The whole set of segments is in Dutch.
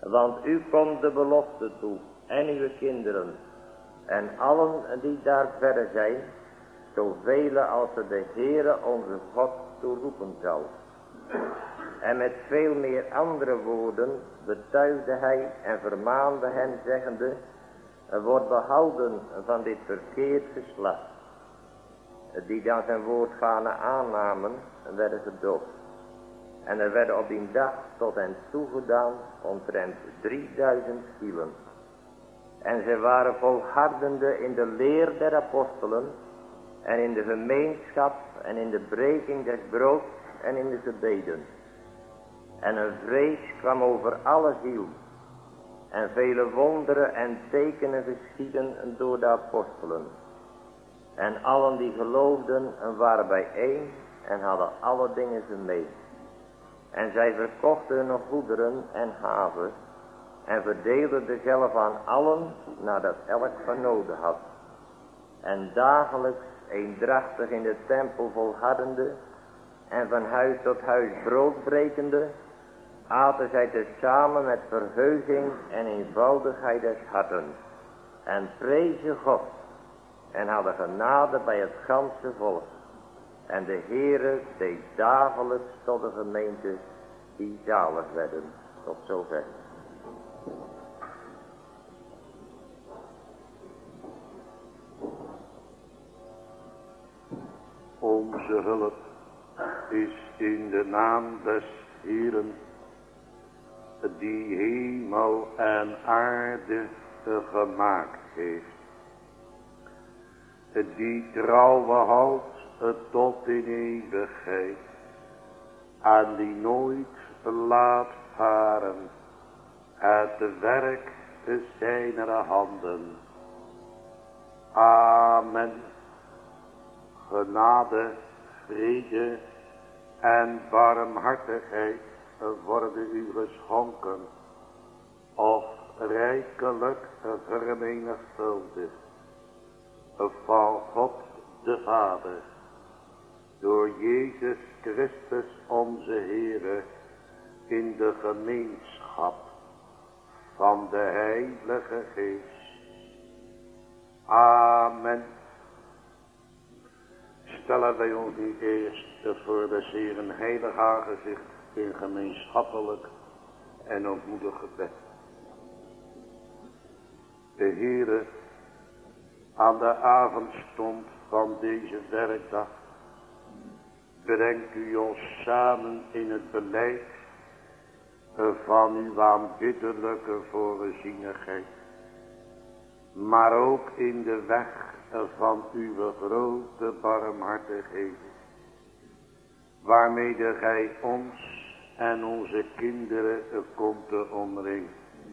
Want u komt de belofte toe en uw kinderen en allen die daar verder zijn, zoveel als er de Heere onze God toe roepen zal. En met veel meer andere woorden betuigde hij en vermaande hen zeggende, wordt behouden van dit verkeerd geslacht. Die dan zijn woord gaande aannamen, werden gedoopt. En er werden op die dag tot hen toegedaan omtrent 3000 zielen. En zij waren volhardende in de leer der apostelen en in de gemeenschap en in de breking des broods en in de gebeden. En een vrees kwam over alle ziel. En vele wonderen en tekenen geschieden door de apostelen. En allen die geloofden waren bijeen en hadden alle dingen gemeen. En zij verkochten hun goederen en havens en verdeelden dezelfde aan allen nadat elk van noden had. En dagelijks eendrachtig in de tempel volhardende en van huis tot huis brood brekende, aten zij tezamen met verheuging en eenvoudigheid des harten en prezen God en hadden genade bij het ganse volk. En de Heere deed dagelijks tot de gemeente die zalig werden. Tot zover. Onze hulp is in de naam des Heeren, die hemel en aarde gemaakt heeft. Die trouwe houdt tot in eeuwigheid, en die nooit laat varen het werk zijner handen. Amen. Genade, vrede en barmhartigheid worden u geschonken, of rijkelijk vermenigvuldigd van God de Vader, door Jezus Christus onze Heere, in de gemeenschap van de Heilige Geest. Amen. Stellen wij ons nu eerst voor des Heeren heilig aangezicht in gemeenschappelijk en ootmoedig gebed. De Heere, aan de avondstond van deze werkdag brengt u ons samen in het beleid van uw aanbiddelijke voorzienigheid, maar ook in de weg van uw grote barmhartigheid, waarmede gij ons en onze kinderen komt te omringen.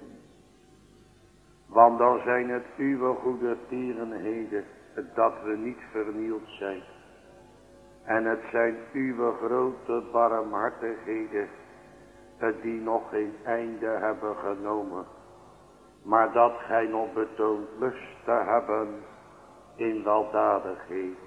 Want dan zijn het uw goede tierenheden dat we niet vernield zijn. En het zijn uw grote barmhartigheden die nog geen einde hebben genomen. Maar dat gij nog betoont lust te hebben in weldadigheid.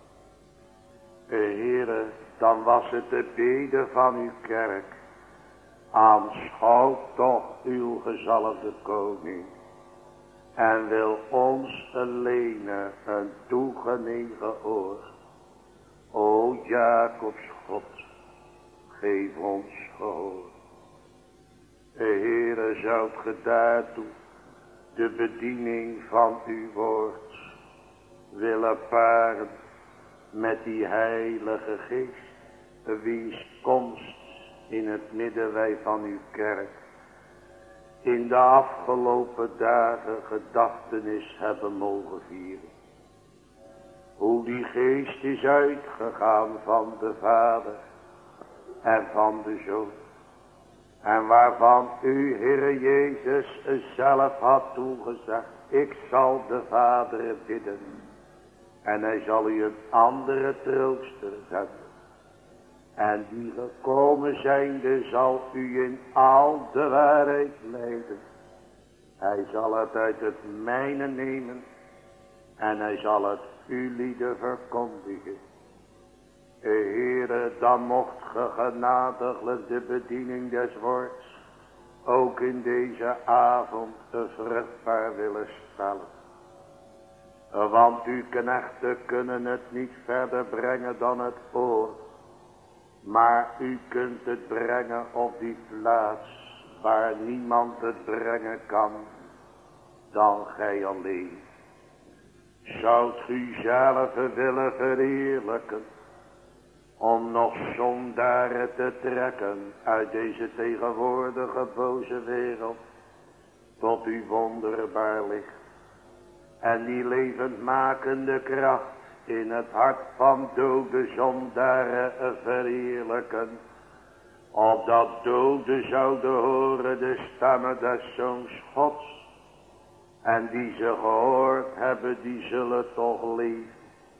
Heere, dan was het de bede van uw kerk. Aanschouw toch uw gezalfde koning. En wil ons alleen een toegenegen oor. O Jacobs God, geef ons gehoor. Heere, zoudt ge daartoe de bediening van uw woord willen paren met die heilige geest, wiens komst in het midden wij van uw kerk in de afgelopen dagen gedachtenis hebben mogen vieren. Hoe die geest is uitgegaan van de Vader en van de Zoon. En waarvan u, Heere Jezus, zelf had toegezegd, ik zal de Vader bidden. En hij zal u een andere trooster zetten. En die gekomen zijnde zal u in al de waarheid leiden. Hij zal het uit het mijne nemen. En hij zal het u lieden verkondigen. Heere, dan mocht ge genadiglijk de bediening des woords ook in deze avond vruchtbaar willen stellen. Want uw knechten kunnen het niet verder brengen dan het oor. Maar u kunt het brengen op die plaats waar niemand het brengen kan dan gij alleen. Zoudt u zelf willen verheerlijken om nog zondaren te trekken uit deze tegenwoordige boze wereld tot uw wonderbaar licht. En die levendmakende kracht in het hart van dode zondaren verheerlijken. Opdat doden zouden horen de stemmen des Zoons Gods. En die ze gehoord hebben, die zullen toch leven.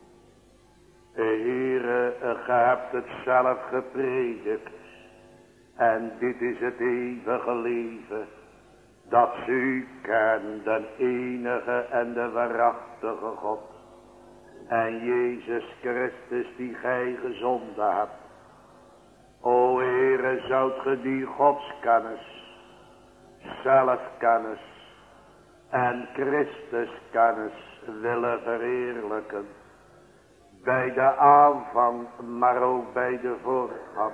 Heere, ge hebt het zelf gepredikt. En dit is het eeuwige leven. Dat ze u kennen, de enige en de waarachtige God. En Jezus Christus die gij gezonden hebt. O Heere, zoudt ge die godskennis, zelfkennis en Christuskennis willen verheerlijken. Bij de aanvang, maar ook bij de voortgang.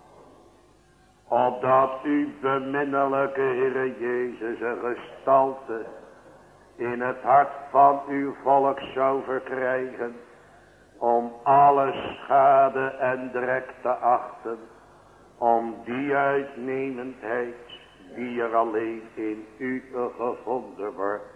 Opdat uw beminnelijke Heere Jezus een gestalte in het hart van uw volk zou verkrijgen. Om alle schade en drek te achten. Om die uitnemendheid die er alleen in u gevonden wordt.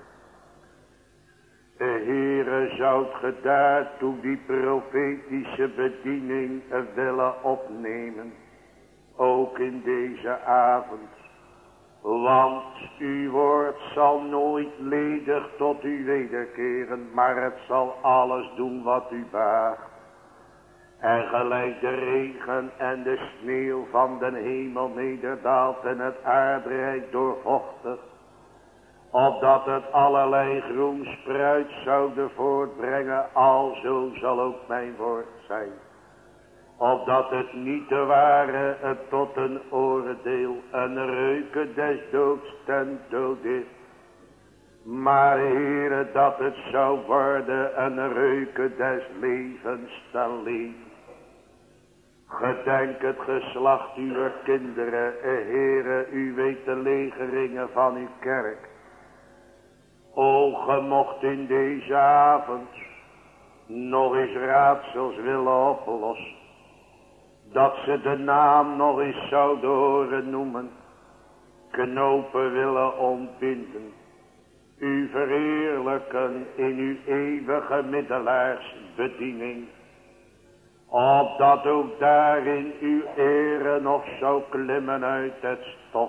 Heere, zoudt ge daartoe die profetische bediening willen opnemen. Ook in deze avond. Want uw woord zal nooit ledig tot u wederkeren, maar het zal alles doen wat u behaagt. En gelijk de regen en de sneeuw van den hemel nederdaalt en het aardrijk doorvochtigt, opdat het allerlei groen spruit zouden voortbrengen, alzo zal ook mijn woord zijn. Opdat het niet te ware tot een oordeel, een reuke des doods ten dood is. Maar Heere, dat het zou worden een reuke des levens ten leven. Gedenk het geslacht uw kinderen, Heere, u weet de legeringen van uw kerk. O, ge mocht in deze avond nog eens raadsels willen oplossen. Dat ze de naam nog eens zouden horen noemen. Knopen willen ontbinden. U verheerlijken in uw eeuwige middelaarsbediening. Opdat ook daarin uw ere nog zou klimmen uit het stof.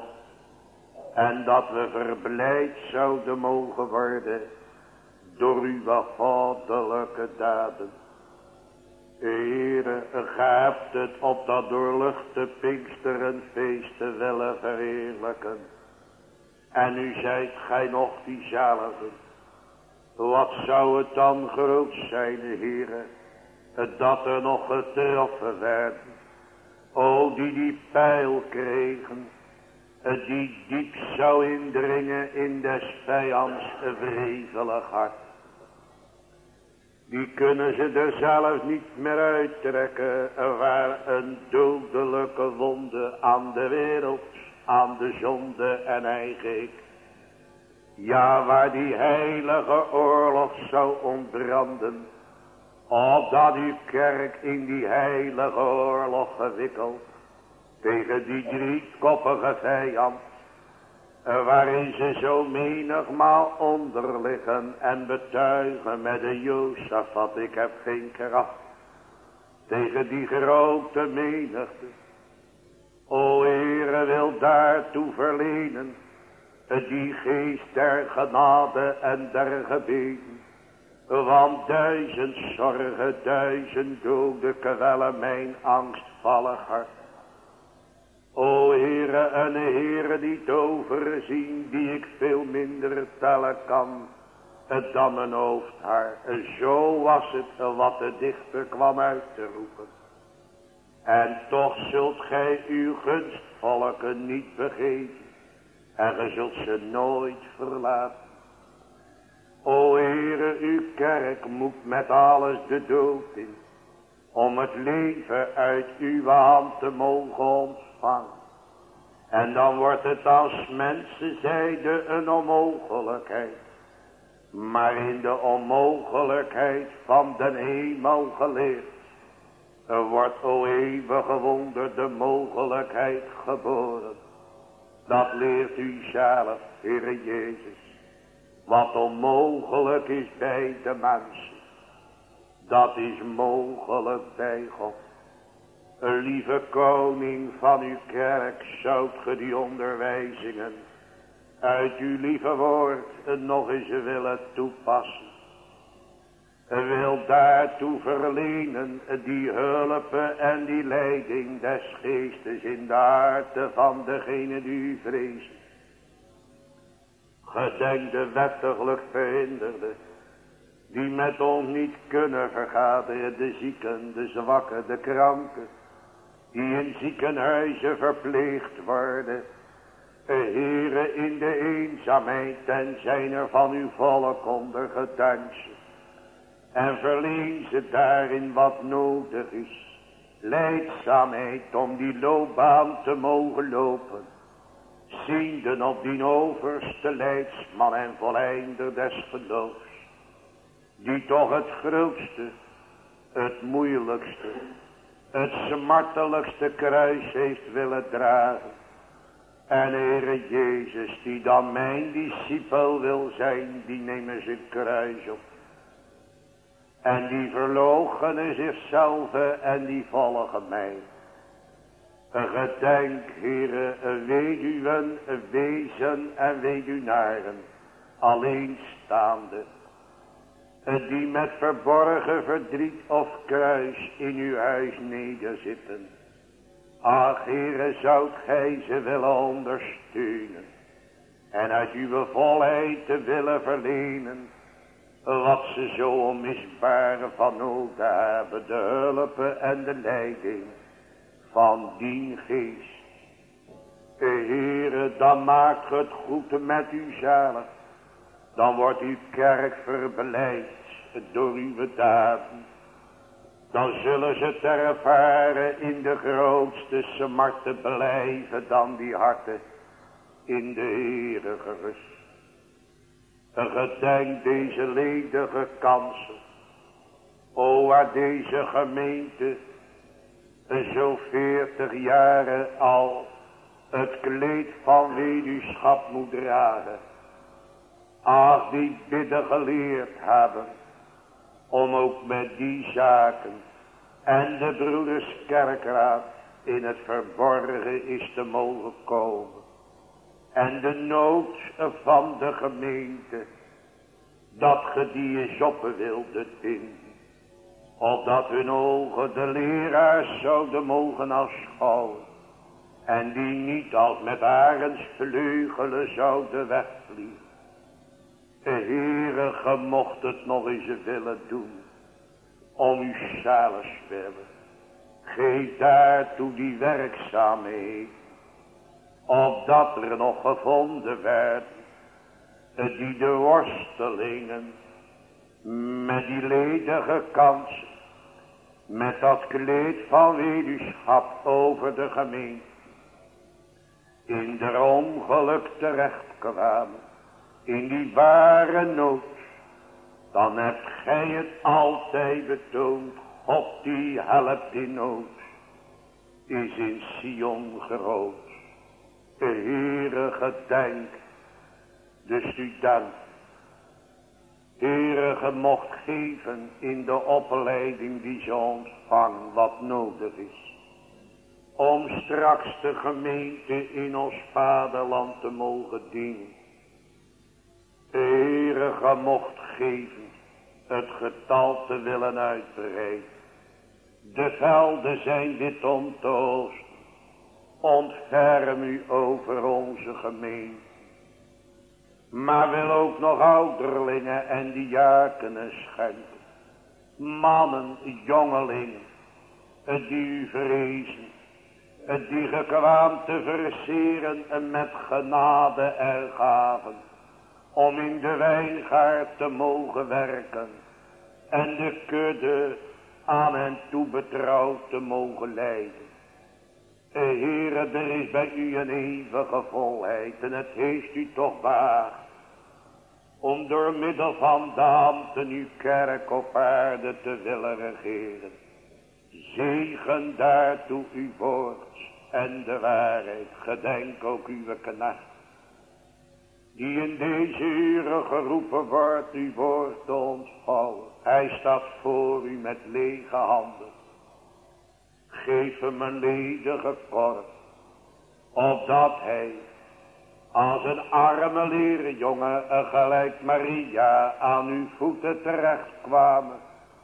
En dat we verblijd zouden mogen worden door uw goddelijke daden. Heere, ge hebt het op dat doorluchte Pinksterenfeest te willen verheerlijken. En u zijt gij nog diezelfde. Wat zou het dan groot zijn, Heere, dat er nog getroffen werden. O, die pijl kregen, die diep zou indringen in des vijands wrevelig hart. Die kunnen ze er zelf niet meer uittrekken, waar een dodelijke wonde aan de wereld, aan de zonde en eigen ik. Ja, waar die heilige oorlog zou ontbranden, opdat uw kerk in die heilige oorlog gewikkeld, tegen die driekoppige vijand, waarin ze zo menigmaal onder liggen en betuigen met de Josafat, ik heb geen kracht, tegen die grote menigte. O Heere, wil daartoe verlenen, die geest der genade en der gebeden. Want 1000 zorgen, 1000 doden kwellen mijn angstvallig hart. O Heere, een Heere die het overzien, die ik veel minder tellen kan dan een hoofdhaar. Zo was het wat de dichter kwam uit te roepen. En toch zult gij uw gunstvolken niet vergeten. En ge zult ze nooit verlaten. O Heere, uw kerk moet met alles de dood in. Om het leven uit uw hand te mogen ontvangen. En dan wordt het als mensen zeiden een onmogelijkheid. Maar in de onmogelijkheid van den hemel geleerd. Er wordt o eeuwige wonder de mogelijkheid geboren. Dat leert u zelf, Heere Jezus. Wat onmogelijk is bij de mensen. Dat is mogelijk bij God. Lieve koning van uw kerk, zoudt ge die onderwijzingen uit uw lieve woord nog eens willen toepassen. Wil daartoe verlenen die hulp en die leiding des geestes in de harten van degene die u vrezen. Gedenk de wettiglijk verhinderde, die met ons niet kunnen vergaderen, de zieken, de zwakken, de kranken, die in ziekenhuizen verpleegd worden. Heere, in de eenzaamheid en zijn er van uw volk onder getuigen. En verleen ze daarin wat nodig is. Leidzaamheid om die loopbaan te mogen lopen. Zienden op die overste leidsman en volleinder des geloofs. Die toch het grootste, het moeilijkste, het smartelijkste kruis heeft willen dragen. En Heere Jezus, die dan mijn discipel wil zijn, die nemen zijn kruis op. En die verloochenen zichzelf en die volgen mij. Gedenk, Heere, weduwen, wezen en weduwnaren, alleenstaande, die met verborgen verdriet of kruis in uw huis nederzitten. Ach, Heere, zoudt gij ze willen ondersteunen en uit uw volheid te willen verlenen wat ze zo onmisbare van nodig hebben, de hulp en de leiding van dien geest. Heere, dan maakt het goed met u zelf. Dan wordt uw kerk verbeleid door uw daden. Dan zullen ze ter ervaren in de grootste smarten blijven dan die harten in de Heere gerust. Gedenk deze ledige kansen. O, waar deze gemeente zo 40 jaren al het kleed van weduwschap moet dragen. Ach, die bidden geleerd hebben om ook met die zaken en de broeders kerkraad in het verborgen is te mogen komen. En de nood van de gemeente, dat ge die eens op wilde vinden. Opdat hun ogen de leraars zouden mogen aanschouwen. En die niet als met arendsvleugelen zouden wegvliegen. Heere, ge mocht het nog eens willen doen. Om u zelfs willen. Geef daartoe die werkzaamheid. Opdat er nog gevonden werden. Die de worstelingen. Met die ledige kansen. Met dat kleed van weduwschap over de gemeente. In de ongeluk terecht kwamen. In die ware nood. Dan hebt gij het altijd betoond. God die helpt in nood. Is in Sion groot. De Heere gedenk. Dus u dank. Heere, ge mocht geven in de opleiding die ze ontvangen wat nodig is. Om straks de gemeente in ons vaderland te mogen dienen. Heere, ge mocht geven het getal te willen uitbreiden. De velden zijn dit om te oosten. Ontferm u over onze gemeente. Maar wil ook nog ouderlingen en diakenen schenken. Mannen, jongelingen, die u vrezen. die gekwam te verseren en met genade en gaven, om in de wijngaard te mogen werken en de kudde aan hen toebetrouwd te mogen leiden. Heere, er is bij u een eeuwige volheid en het heeft u toch behaagd om door middel van de ambten uw kerk op aarde te willen regeren. Zegen daartoe uw woord en de waarheid. Gedenk ook uw knecht, die in deze uren geroepen wordt uw woord te ontvouwen. Hij staat voor u met lege handen. Geef hem een ledige korf, opdat hij als een arme leerjongen gelijk Maria aan uw voeten terecht kwamen,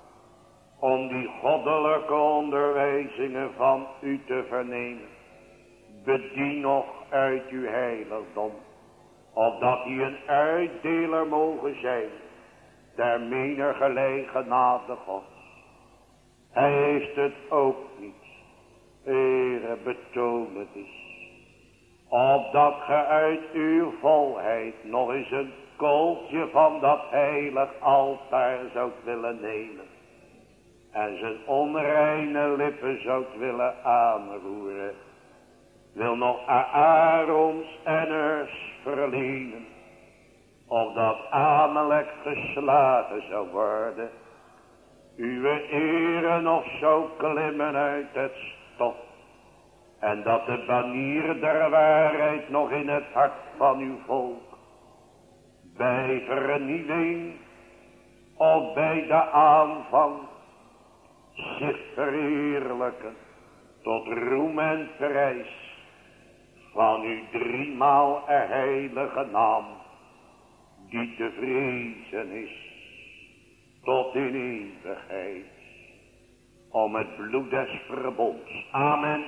om die goddelijke onderwijzingen van u te vernemen. Bedien nog uit uw heiligdom, opdat die een uitdeler mogen zijn der menige genade Gods. Hij heeft het ook niet. Heere, betoon het eens, opdat ge uit uw volheid nog eens een kooltje van dat heilig altaar zoudt willen nemen en zijn onreine lippen zoudt willen aanroeren. Wil nog Aarons en Urs verlenen, opdat Amalek geslagen zou worden, uwe ere nog zou klimmen uit het stof, en dat de banier der waarheid nog in het hart van uw volk bij vernieuwing of bij de aanvang zich verheerlijken tot roem en prijs van uw driemaal heilige naam, die te vrezen is tot in eeuwigheid, om het bloed des verbonds. Amen.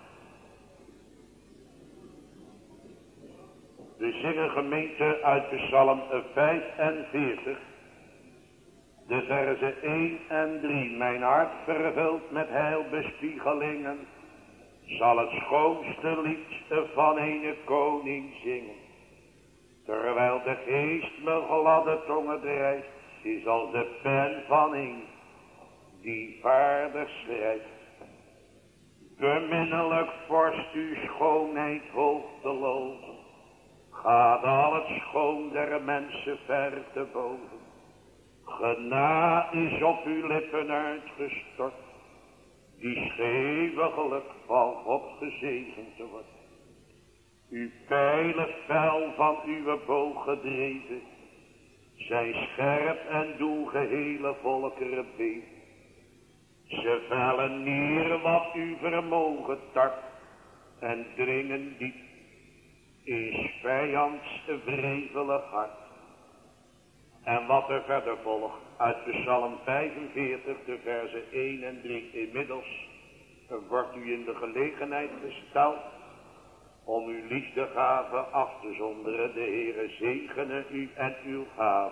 We zingen gemeente uit Psalm 45, de verzen 1 en 3. Mijn hart vervuld met heilbespiegelingen, zal het schoonste lied van een koning zingen. Terwijl de geest me gladde tongen drijft, is als de pen van een die vaardig schrijft. Beminnelijk vorst uw schoonheid hoog te loven, gaat al het schoon der mensen ver te boven. Genade is op uw lippen uitgestort, die scheviglijk van God gezegend wordt. Uw pijlen fel van uw boog gedreven, zijn scherp en doen gehele volkeren beven. Ze vellen neer wat uw vermogen tart en dringen diep in vijands wrevelig hart. En wat er verder volgt uit Psalm 45, de verzen 1 en 3. Inmiddels wordt u in de gelegenheid gesteld om uw liefdegave af te zonderen. De Heere zegene u en uw gave.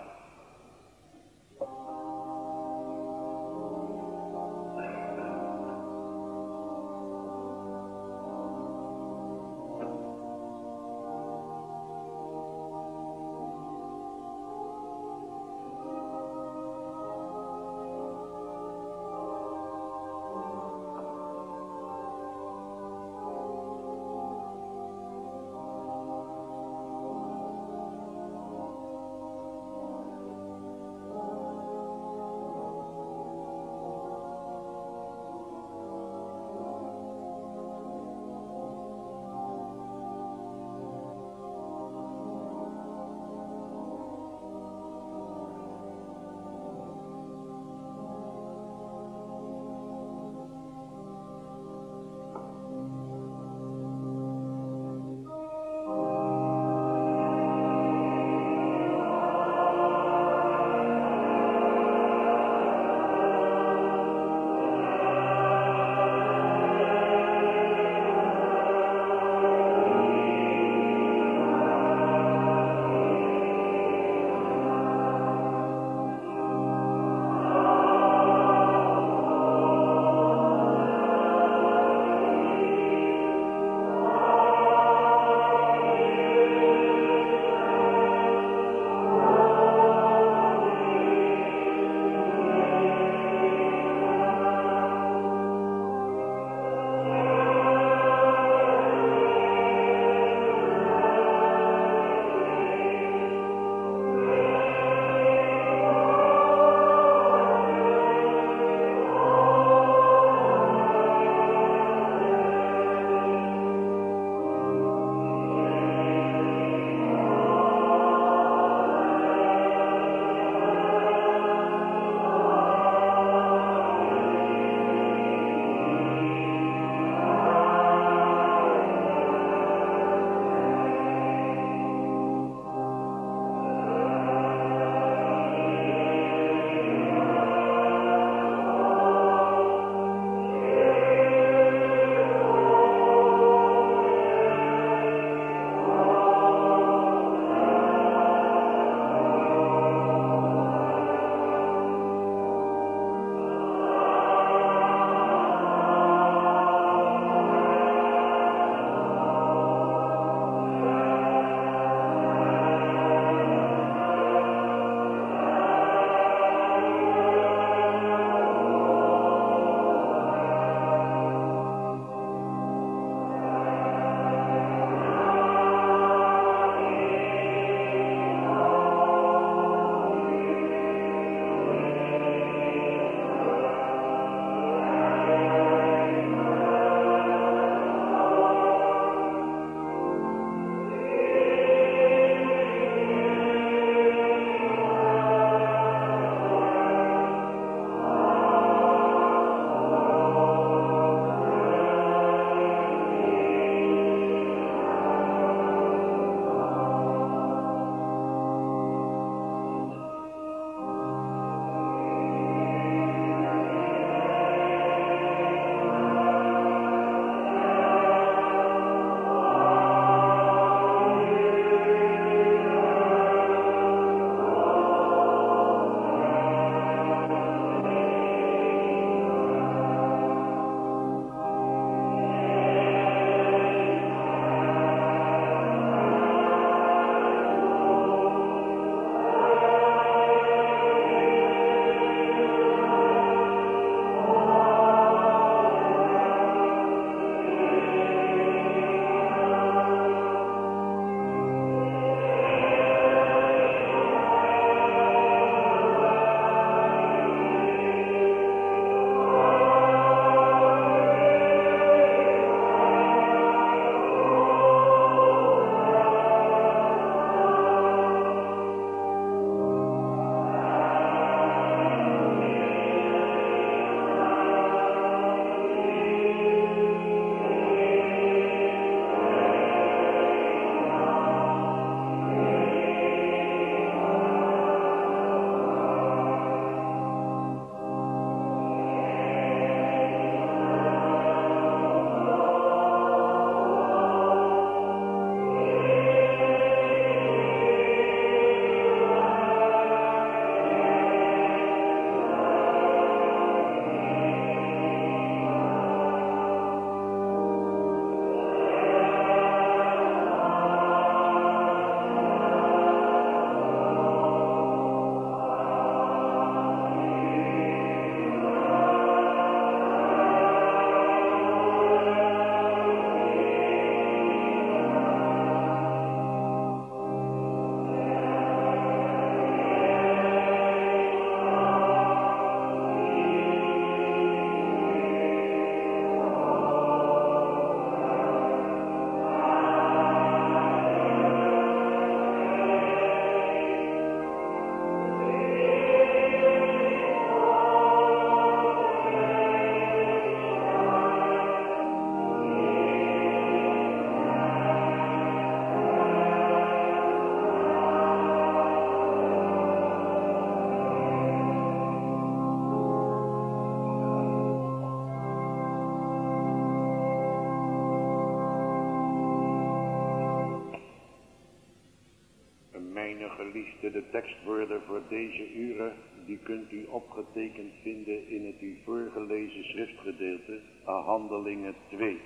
Mijn geliefde, de tekstwoorden voor deze uren, die kunt u opgetekend vinden in het u voorgelezen schriftgedeelte, Handelingen 2.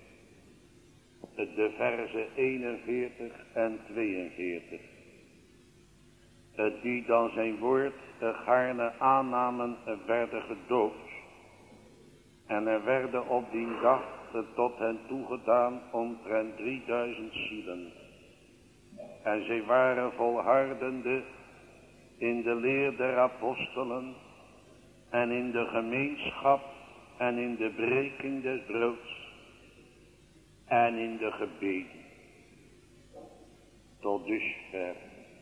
De verzen 41 en 42. Die dan zijn woord gaarne aannamen, werden gedoopt. En er werden op die dag tot hen toegedaan omtrent 3000 zielen. En zij waren volhardende in de leer der apostelen en in de gemeenschap en in de breking des broods en in de gebeden. Tot dusver.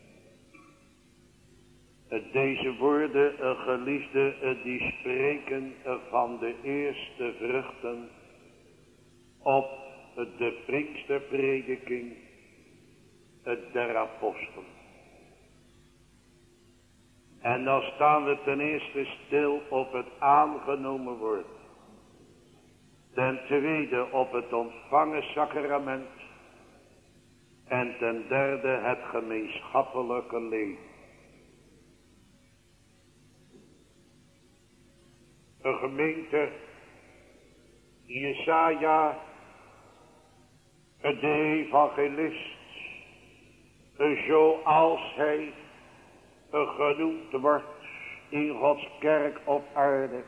Deze woorden, geliefde, die spreken van de eerste vruchten op de Pinksterprediking der apostelen. En dan staan we ten eerste stil op het aangenomen woord. Ten tweede op het ontvangen sacrament. En ten derde het gemeenschappelijke leven. Een gemeente, Jesaja, de evangelist, zoals hij genoemd wordt in Gods kerk op aarde.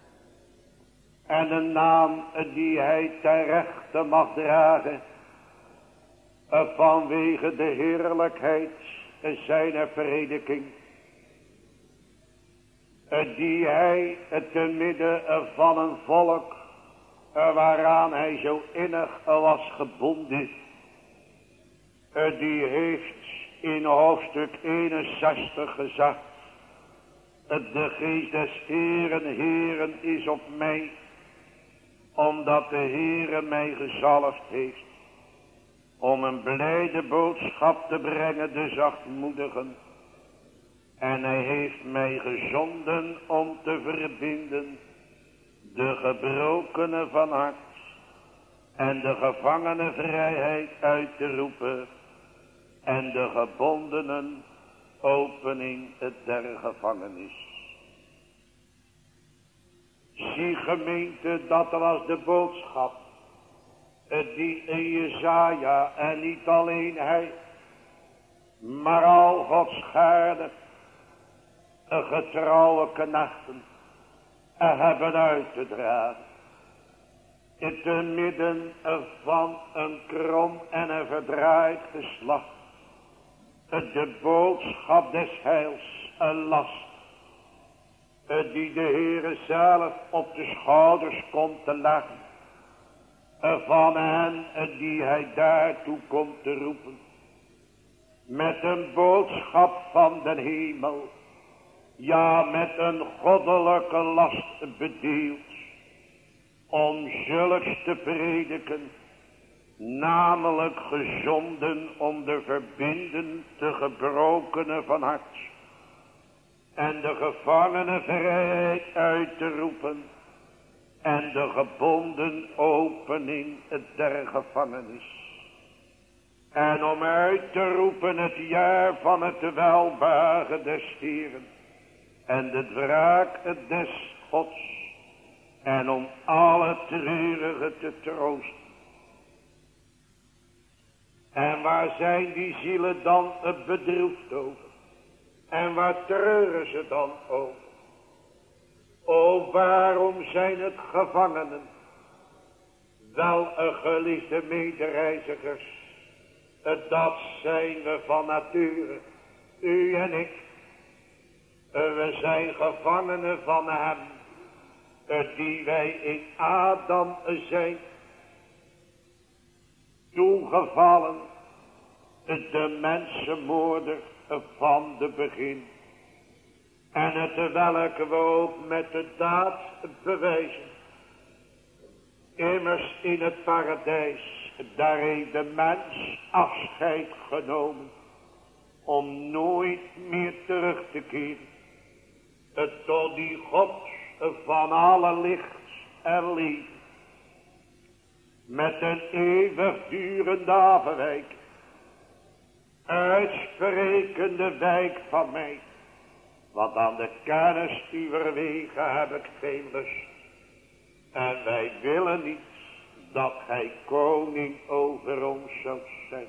En een naam die hij terecht mag dragen vanwege de heerlijkheid zijner prediking. Die hij te midden van een volk waaraan hij zo innig was gebonden. Die heeft in hoofdstuk 61 gezegd. De geest des Heeren is op mij. Omdat de Heere mij gezalfd heeft. Om een blijde boodschap te brengen de zachtmoedigen. En hij heeft mij gezonden om te verbinden de gebrokenen van hart en de gevangenen vrijheid uit te roepen en de gebondenen opening der gevangenis. Zie gemeente, dat was de boodschap die in Jesaja en niet alleen hij, maar al Gods schaarde, getrouwe knechten hebben uit te dragen. In te midden van een krom en een verdraaid geslacht. De boodschap des heils, een last. Die de Heere zelf op de schouders komt te leggen. Van hen die hij daartoe komt te roepen. Met een boodschap van den hemel. Ja, met een goddelijke last bedeeld. Om zulks te prediken. Namelijk gezonden om de verbinden te gebrokenen van hart. En de gevangenen vrijheid uit te roepen. En de gebonden opening der gevangenis. En om uit te roepen het jaar van het welbehagen des Heeren. En de wraak des Gods. En om alle treurigen te troosten. En waar zijn die zielen dan bedroefd over? En waar treuren ze dan over? O, waarom zijn het gevangenen? Wel, geliefde medereizigers. Dat zijn we van nature. U en ik. We zijn gevangenen van hem. Die wij in Adam zijn. Toegevallen. De mensenmoorder van de begin. En het welke we ook met de daad bewijzen. Immers in het paradijs, daar heeft de mens afscheid genomen. Om nooit meer terug te keren. Tot die God van alle licht en liefde. Met een eeuwigdurende afwijking. uitsprekende wijk van mij. Want aan de kennis uwer wegen heb ik geen lust. En wij willen niet dat gij koning over ons zoudt zijn.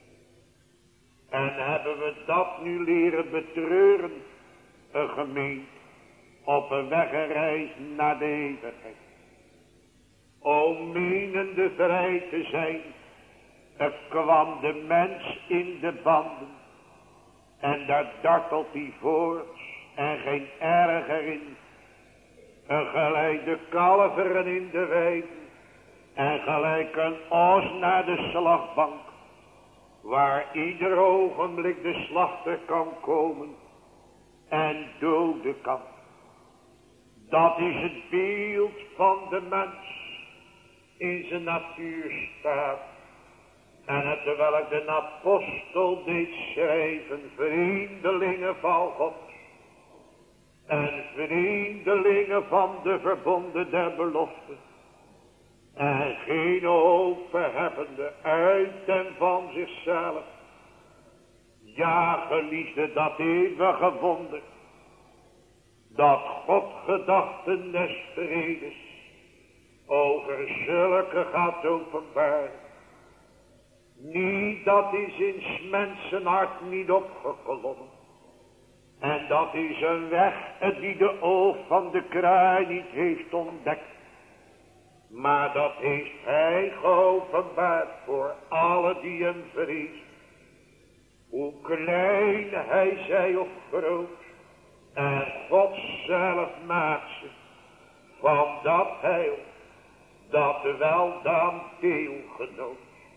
En hebben we dat nu leren betreuren, een gemeente, op een wegreis naar de eeuwigheid. O menende vrij te zijn, er kwam de mens in de banden. En daar dartelt hij voort en geen erger in. En gelijk de kalveren in de weiden. En gelijk een os naar de slagbank. Waar ieder ogenblik de slachter kan komen. En doden kan. Dat is het beeld van de mens. In zijn natuurstaat. En het terwijl de apostel deed schrijven. Vriendelingen van God. En vriendelingen van de verbonden der belofte. En geen hoop hebbende uit en van zichzelf. Ja, geliefde, dat eeuwige wonder. Dat God gedachten des vredes over zulke gaat openbaren. Niet, dat is in 's mensen hart niet opgeklommen. En dat is een weg die de oog van de kraai niet heeft ontdekt. Maar dat heeft hij geopenbaard voor alle die hem vrezen. Hoe klein hij zij of groot. En God zelf maakt ze van dat heil. Dat wel dan deelgenoot.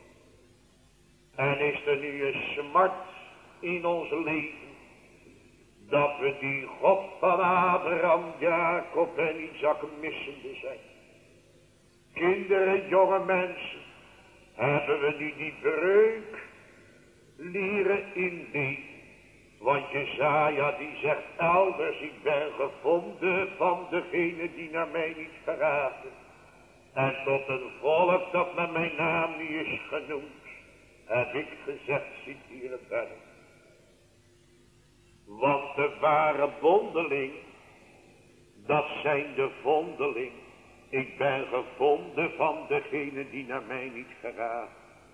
En is er nu een smart in ons leven. Dat we die God van Abraham, Jacob en Isaac missende zijn. Kinderen, jonge mensen, hebben we nu die breuk leren inleven. Want Jesaja die zegt elders, ik ben gevonden van degene die naar mij niet verraden. En tot een volk dat met mijn naam niet is genoemd, heb ik gezegd, zit hier het berg. Want de ware bondeling, dat zijn de vondeling. Ik ben gevonden van degene die naar mij niet geraakt.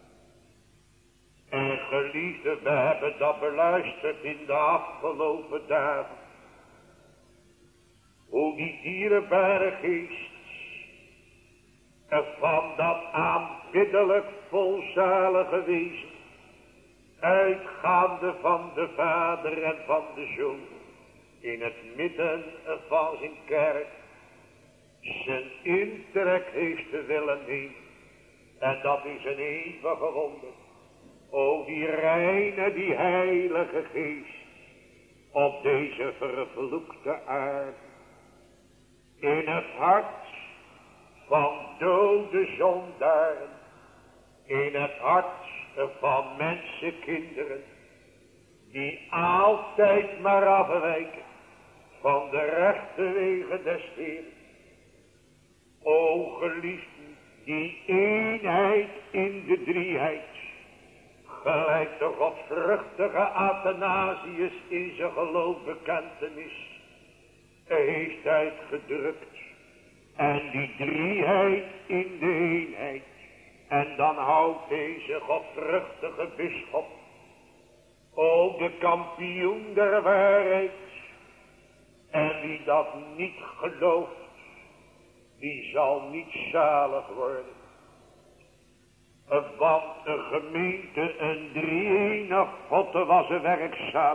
En geliefde, we hebben dat beluisterd in de afgelopen dagen. Hoe die dierbare geest van dat aanbiddelijk volzalige wezen, uitgaande van de Vader en van de Zoon, in het midden van zijn kerk, zijn intrek heeft te willen nemen. En dat is een eeuwige wonder. O die reine, die heilige geest, op deze vervloekte aarde, in het hart van dode zondaren, in het hart van mensenkinderen, die altijd maar afwijken van de rechte wegen des Heeren. O geliefden, die eenheid in de drieheid, gelijk de godvruchtige Athanasius in zijn geloofbekentenis heeft uitgedrukt. En die drieheid in de eenheid. En dan houdt deze godvruchtige bisschop, ook de kampioen der waarheid. En wie dat niet gelooft, die zal niet zalig worden. Want de gemeente, een drie-enig God was er werkzaam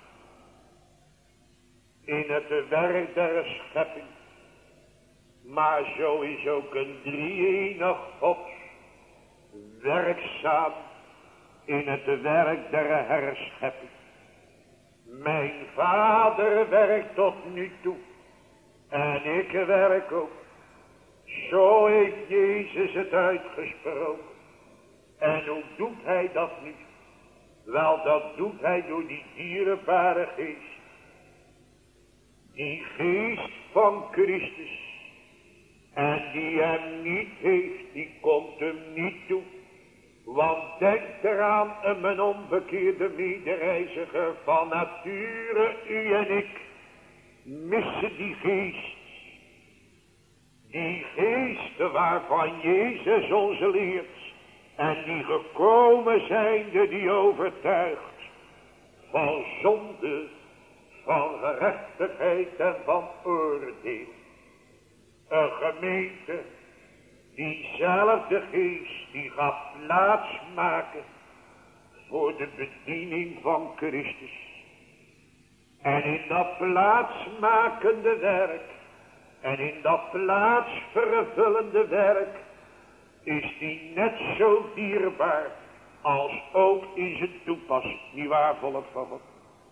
in het werk der schepping. Maar zo is ook een drie-enig God werkzaam in het werk der herschepping. Mijn Vader werkt tot nu toe en ik werk ook. Zo heeft Jezus het uitgesproken. En hoe doet hij dat nu? Wel, dat doet hij door die dierbare geest. Die geest van Christus. En die hem niet heeft, die komt hem niet toe. Want denk eraan, mijn onbekeerde medereiziger, van nature, u en ik missen die geest. Die geest waarvan Jezus ons leert. En die gekomen zijnde, die overtuigt van zonde, van gerechtigheid en van oordeel. Een gemeente, diezelfde geest, die gaat plaats maken voor de bediening van Christus. En in dat plaatsmakende werk, en in dat plaatsvervullende werk, is die net zo dierbaar als ook in zijn toepassing. Niet waar, volk van God?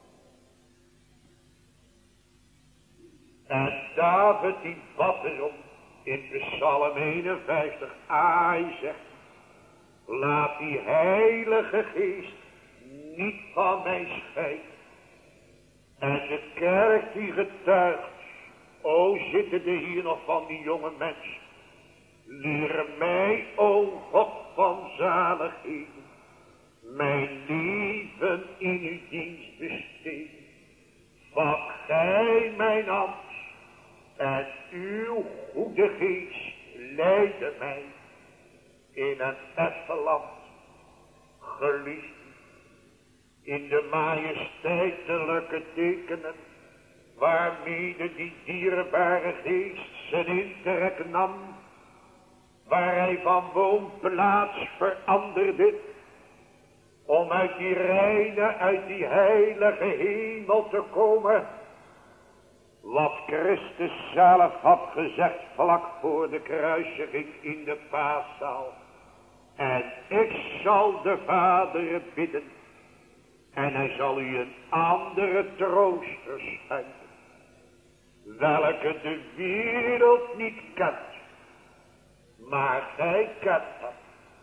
En David die bad erom in Psalm 51, hij zegt, laat die heilige geest niet van mij scheiden. En de kerk die getuigt, o zitten er hier nog van die jonge mensen. Leer mij, o God van zaligheden, mijn leven in uw dienst besteden. Vat gij mijn hand en uw goede geest leidde mij in een effen land. Geliefd, in de majesteitelijke tekenen waarmede die dierbare geest zijn intrek nam, waar hij van woonplaats veranderde, om uit die reine, uit die heilige hemel te komen, wat Christus zelf had gezegd vlak voor de kruisiging in de paaszaal. En ik zal de Vader bidden, en hij zal u een andere trooster schenken, welke de wereld niet kent, maar gij kent hem.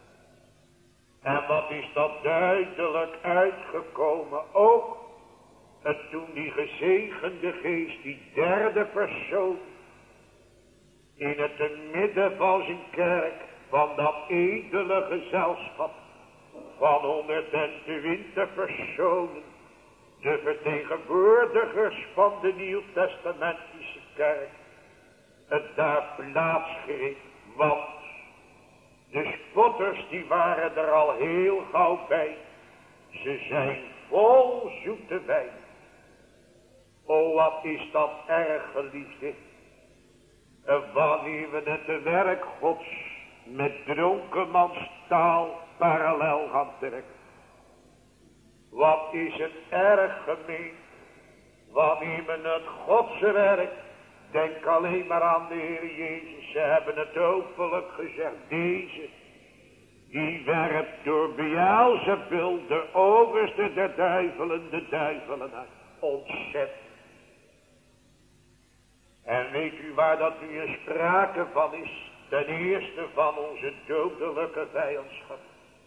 En wat is dat duidelijk uitgekomen ook, en toen die gezegende geest, die derde persoon, in het midden van zijn kerk, van dat edele gezelschap, van 120 personen, de vertegenwoordigers van de Nieuwtestamentische kerk, het daar plaatsgreep. Want de spotters die waren er al heel gauw bij. Ze zijn vol zoete wijn. O, wat is dat erg, geliefde. En wanneer we het werk Gods met dronkenmanstaal parallel gaan trekken. Wat is het erg, gemeente, wanneer men het Gods werk, denk alleen maar aan de Heer Jezus, ze hebben het openlijk gezegd, deze, die werpt door Beelzebul, de overste der duivelen, de duivelen uit. Ontzettend. En weet u waar dat nu een sprake van is? Ten eerste van onze dodelijke vijandschap.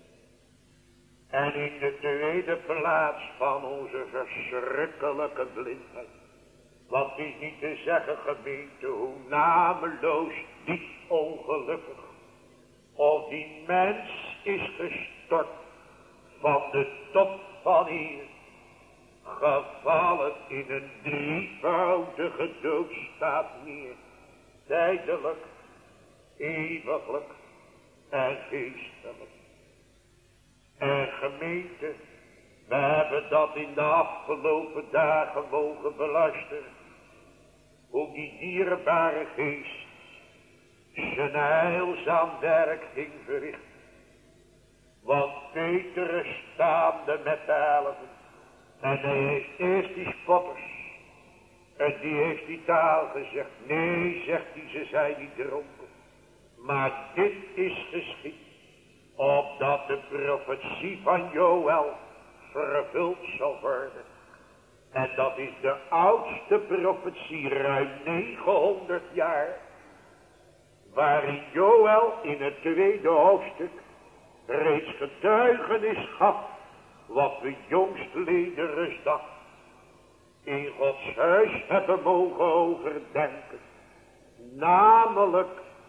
En in de tweede plaats van onze verschrikkelijke blindheid. Wat is niet te zeggen, gemeente, hoe nameloos, diep ongelukkig. Of die mens is gestort van de top van hier. Gevallen in een drievoudige doodstaat neer. Tijdelijk, eeuwiglijk en geestelijk. En gemeente, we hebben dat in de afgelopen dagen mogen beluisteren. Hoe die dierbare geest zijn heilzaam werk ging verrichten. Want Petrus staande met de 11. En hij heeft eerst die spotters. En die heeft die taal gezegd. Nee, zegt hij, ze zijn niet dronken. Maar dit is geschied. Opdat de profetie van Joël vervuld zal worden. En dat is de oudste profetie, ruim 900 jaar. Waarin Joël in het tweede hoofdstuk reeds getuigenis gaf. Wat we jongstleden rustdag in Gods huis hebben mogen overdenken. Namelijk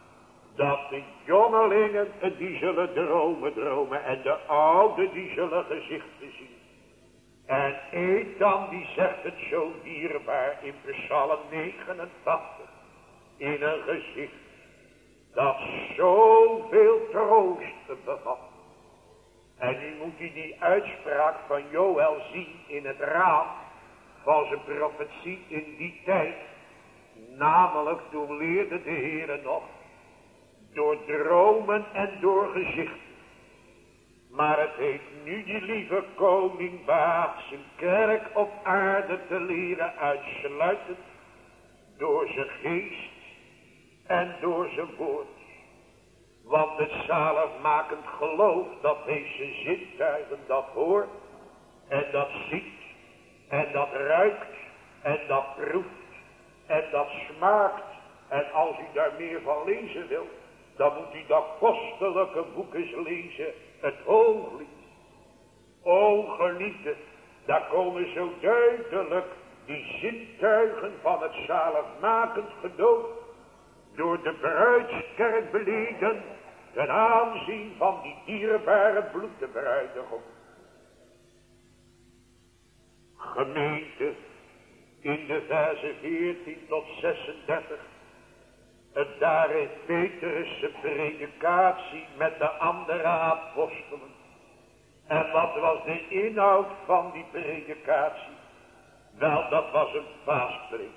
dat de jongelingen die zullen dromen en de ouden die zullen gezichten zien. En Ethan die zegt het zo dierbaar in Psalm 89, in een gezicht dat zoveel troost bevat. En nu moet u die uitspraak van Joël zien in het raam van zijn profetie in die tijd. Namelijk toen leerde de Heere nog door dromen en door gezichten. Maar het heeft nu die lieve koning behaagd zijn kerk op aarde te leren uitsluitend door zijn geest en door zijn woord. Want het zaligmakend geloof, dat heeft zijn zintuigen, dat hoort en dat ziet en dat ruikt en dat proeft en dat smaakt. En als u daar meer van lezen wilt, dan moet u dat kostelijke boek eens lezen, het Hooglied. O geliefde, daar komen zo duidelijk die zintuigen van het zaligmakend geloof door de bruidskerk beleden ten aanzien van die dierbare bloedbruidegom. Gemeente, in de versen 14 tot 36, daar heeft Petrus zijn predikatie met de andere apostelen. En wat was de inhoud van die predikatie? Wel, dat was een paaspreek.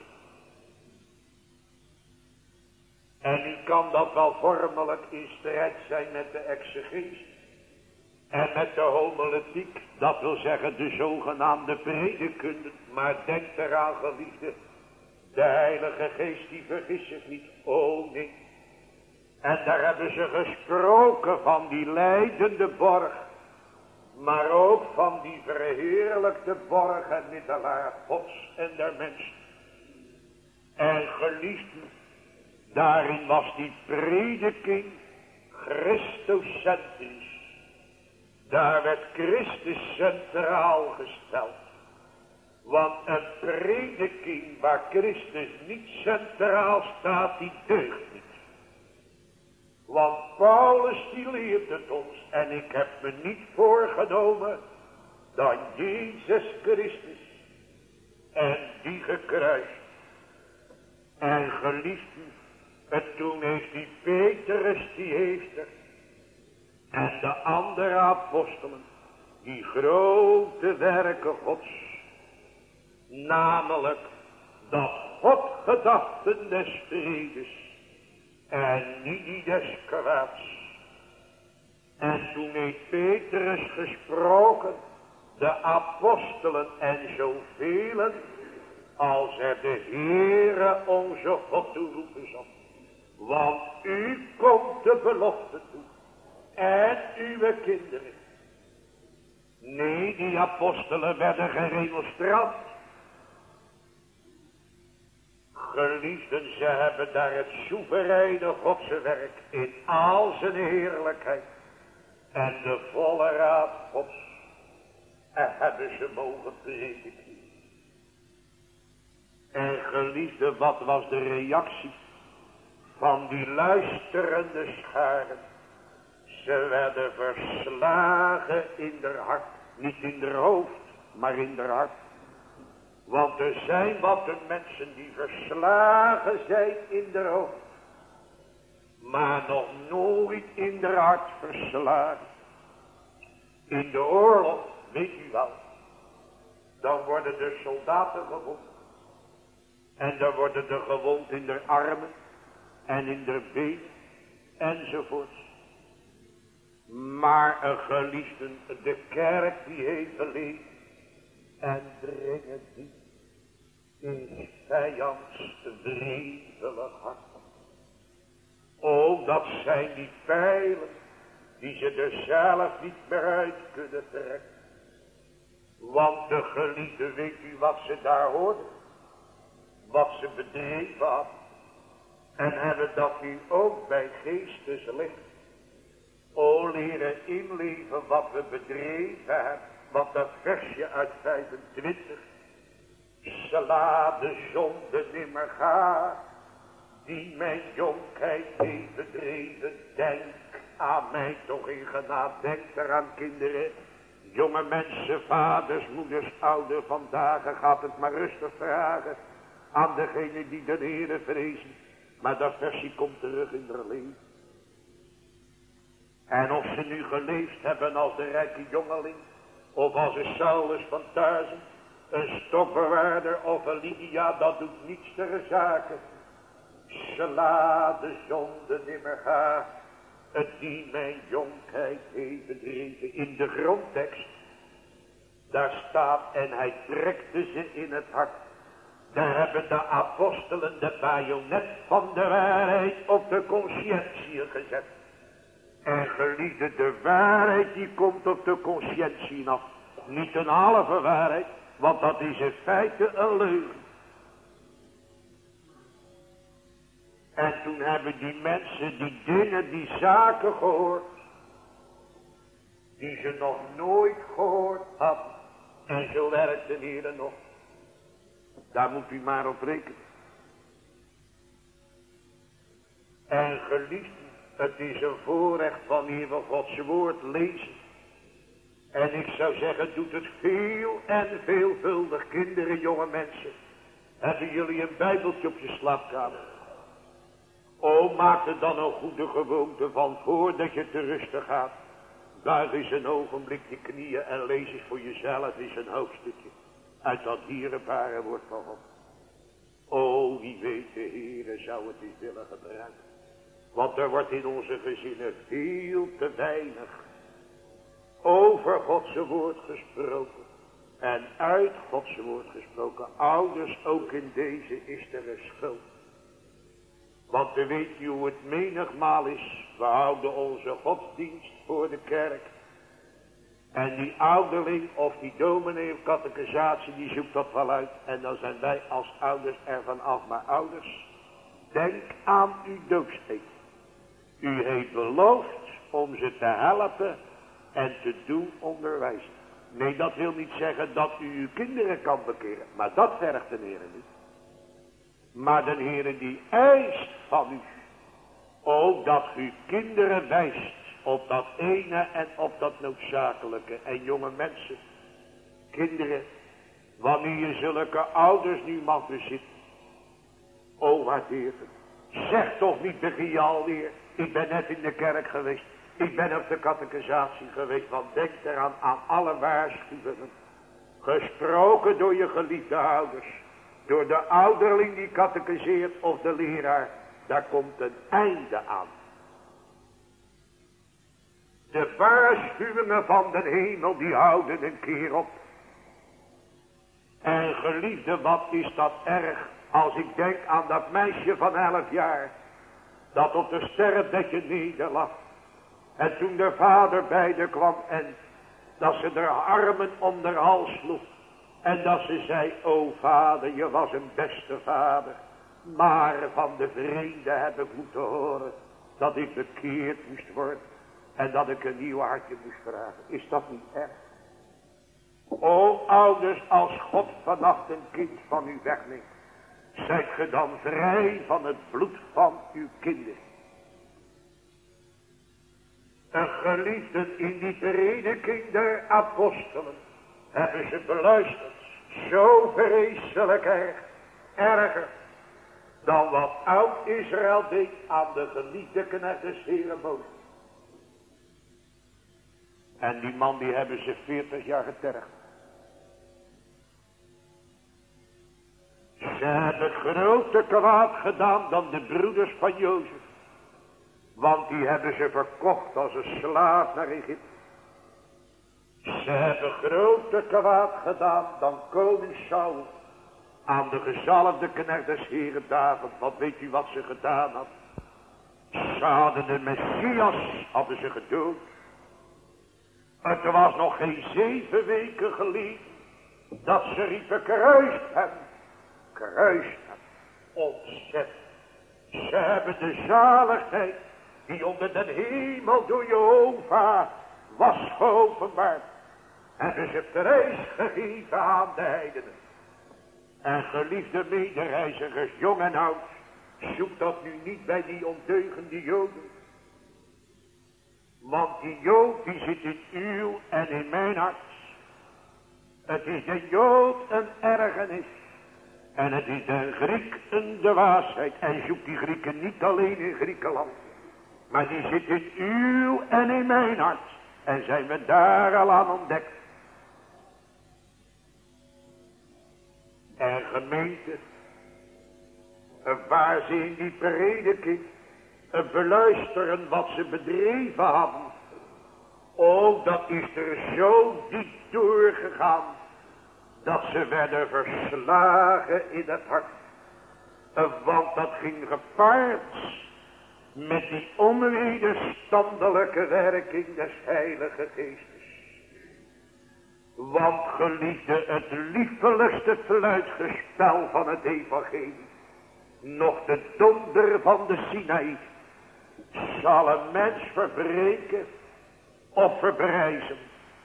En nu kan dat wel vormelijk in strijd zijn met de exegese en met de homiletiek, dat wil zeggen de zogenaamde predikunde. Maar denk eraan, geliefde, de Heilige Geest die vergist zich niet, oh nee. En daar hebben ze gesproken van die lijdende borg, maar ook van die verheerlijkte borg en middelaar Gods en der mensen. En geliefden, daarin was die prediking Christocentrisch. Daar werd Christus centraal gesteld. Want een prediking waar Christus niet centraal staat, die deugt niet. Want Paulus die leert het ons. En ik heb me niet voorgenomen dan Jezus Christus en die gekruist. En geliefden, en toen heeft die Petrus, die heeft er. En de andere apostelen, die grote werken Gods. Namelijk dat God gedachten des vredes en niet die des kwaads. En toen heeft Petrus gesproken, de apostelen en zoveel als er de Heere onze God toeroepen zal. Want u komt de belofte toe. En uw kinderen. Nee, die apostelen werden geen remonstrant. Geliefden, ze hebben daar het soevereine Godse werk in al zijn heerlijkheid. En de volle raad Gods. En hebben ze mogen prediken. En geliefden, wat was de reactie van die luisterende scharen? Ze werden verslagen in haar hart. Niet in haar hoofd, maar in haar hart. Want er zijn wat de mensen die verslagen zijn in haar hoofd. Maar nog nooit in haar hart verslagen. In de oorlog, weet u wel. Dan worden de soldaten gewond. En dan worden er gewond in de armen. En in de benen. Enzovoorts. Maar een geliefden, de kerk die heeft geleefd en dringen diep in vijands wrevelig hart. O, dat zijn die pijlen die ze er zelf niet meer uit kunnen trekken. Want de geliefden, weet u wat ze daar hoorden? Wat ze bedreven hadden. En hebben dat nu ook bij geesteslicht. O, leren inleven wat we bedreven hebben. Want dat versje uit 25. Ze laat de zonde nimmer gaan. die mijn jonkheid heeft bedreven, denk aan mij toch in genade. Denk eraan, kinderen, jonge mensen, vaders, moeders, ouder, vandaag gaat het maar rustig vragen aan degene die de Heere vrezen. Maar dat versie komt terug in haar leven. En of ze nu geleefd hebben als de rijke jongeling, of als een Saulus van Tarsen, een stokbewaarder of een Lydia, dat doet niets ter zake. Ze laat de zonde nimmer gaan, het die mijn jonkheid heeft bedreven. In de grondtekst, daar staat, en hij trekte ze in het hart. Daar hebben de apostelen de bajonet van de waarheid op de conscientie gezet. En geliefde, de waarheid die komt op de conscientie af. Niet een halve waarheid, want dat is in feite een leugen. En toen hebben die mensen die dingen, die zaken gehoord, die ze nog nooit gehoord hadden. En zo werkt de Heer nog. Daar moet u maar op rekenen. En geliefd, het is een voorrecht wanneer we Gods woord lezen. En ik zou zeggen, doet het veel en veelvuldig. Kinderen, jonge mensen, hebben jullie een bijbeltje op je slaapkamer? O, maak er dan een goede gewoonte van, voordat je te rusten gaat. Buig eens een ogenblik je knieën en lees eens voor jezelf eens een hoofdstukje uit dat dierbare woord van God. O, wie weet, de Heere zou het eens willen gebruiken. Want er wordt in onze gezinnen veel te weinig over Gods woord gesproken. En uit Gods woord gesproken. Ouders, ook in deze is er een schuld. Want we weten hoe het menigmaal is. We houden onze godsdienst voor de kerk. En die ouderling of die dominee of catechisatie, die zoekt dat wel uit. En dan zijn wij als ouders ervan af. Maar ouders, denk aan uw doopsteek. U heeft beloofd om ze te helpen en te doen onderwijzen. Nee, dat wil niet zeggen dat u uw kinderen kan bekeren. Maar dat vergt de Heer niet. Maar de Heer die eist van u. Ook dat u kinderen wijst op dat ene en op dat noodzakelijke. En jonge mensen, kinderen, wanneer je zulke ouders nu mag bezitten. O, waardeer het. Zeg toch niet, begin je alweer. Ik ben net in de kerk geweest. Ik ben op de catechisatie geweest. Want denk eraan aan alle waarschuwingen. Gesproken door je geliefde ouders. Door de ouderling die catechiseert of de leraar. Daar komt een einde aan. De waarschuwingen van de hemel die houden een keer op. En geliefde, wat is dat erg. Als ik denk aan dat meisje van 11 jaar. Dat op de sterfbedje nederlag. En toen de vader bij haar kwam. En dat ze haar armen om haar hals sloeg. En dat ze zei, o vader, je was een beste vader. Maar van de vreemden heb ik moeten horen. Dat ik bekeerd moest worden. En dat ik een nieuw hartje moest vragen. Is dat niet erg? O ouders, als God vannacht een kind van u wegneemt. Zijt ge dan vrij van het bloed van uw kinderen. En geliefden, in die prediking der apostelen hebben ze beluisterd. Zo vreselijk erg. Erger dan wat oud Israël deed aan de geliefde knecht des Heeren Mozes. En die man die hebben ze 40 jaar getergd. Ze hebben groter kwaad gedaan dan de broeders van Jozef. Want die hebben ze verkocht als een slaaf naar Egypte. Ze hebben groter kwaad gedaan dan koning Saul. Aan de gezalfde knecht des Heeren David. Wat weet u wat ze gedaan had? Ze hadden de Messias, hadden ze gedood. Het was nog geen 7 weken geleden dat ze riepen, kruist hem. Kruist hem. Ontzettend. Ze hebben de zaligheid die onder de hemel door Jehovah was geopenbaard. Hebben ze prijs gegeven aan de heidenen. En geliefde medereizigers, jong en oud, Zoek dat nu niet bij die ondeugende Joden. Want die Jood die zit in uw en in mijn hart. Het is de Jood een ergernis. En het is de Griek een dwaasheid. En zoek die Grieken niet alleen in Griekenland. Maar die zit in uw en in mijn hart. En zijn we daar al aan ontdekt. En gemeente, waar ze in die prediking beluisteren wat ze bedreven hadden. Oh, dat is er zo diep doorgegaan, dat ze werden verslagen in het hart. Want dat ging gepaard met die onwederstandelijke werking des Heilige Geestes. Want geliefde, het liefelijkste fluitgespel van het evangelie, nog de donder van de Sinaï, zal een mens verbreken of verbrijzen.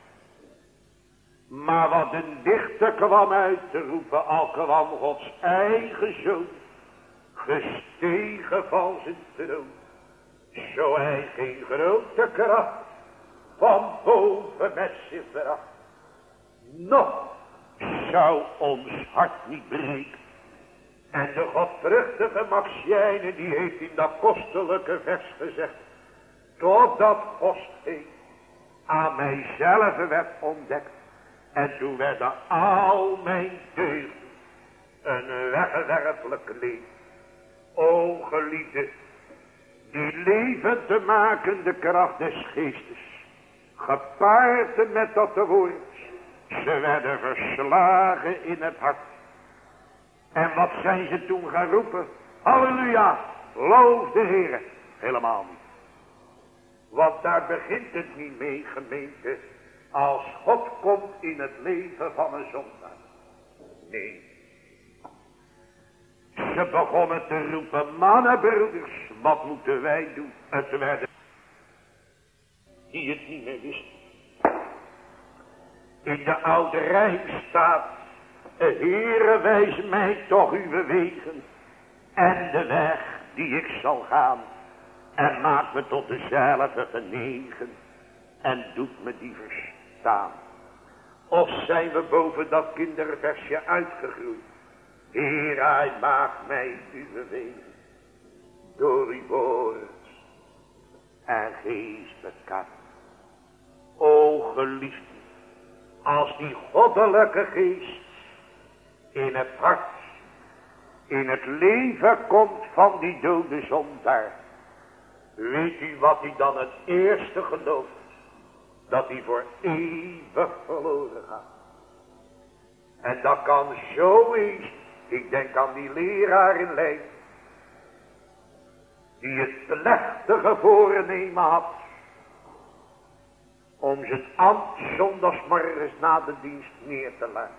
Maar wat een dichter kwam uit te roepen, al kwam Gods eigen zoon, gestegen van zijn troon, zo hij geen grote kracht van boven met zich bracht, nog zou ons hart niet breken. En de godvruchtige Maxiëne die heeft in dat kostelijke vers gezegd, totdat Godsgeest aan mijzelf werd ontdekt. En toen werden al mijn deugden een weggewerpelijk leven. O geliefde, die leven te makende kracht des geestes, gepaard met dat woord, ze werden verslagen in het hart. En wat zijn ze toen gaan roepen? Halleluja, loof de Heer. Helemaal niet. Want daar begint het niet mee, gemeente, als God komt in het leven van een zondaar. Nee. Ze begonnen te roepen, mannen, broeders, wat moeten wij doen? Het werden die het niet meer wisten. In de oude Rijm staat, Heere, wijs mij toch uw wegen en de weg die ik zal gaan. En maak me tot dezelfde genegen en doet me die verstaan. Of zijn we boven dat kinderversje uitgegroeid? Heer, hij maakt mij uw wegen door uw woord en geest bekend. O geliefde, als die goddelijke geest in het hart, in het leven komt van die dode zondaar, weet u wat hij dan het eerste gelooft? Dat hij voor eeuwig verloren gaat. En dat kan zo eens, ik denk aan die leraar in Leiden, die het plechtige voornemen had om zijn ambt zondagsmorgens na de dienst neer te leggen.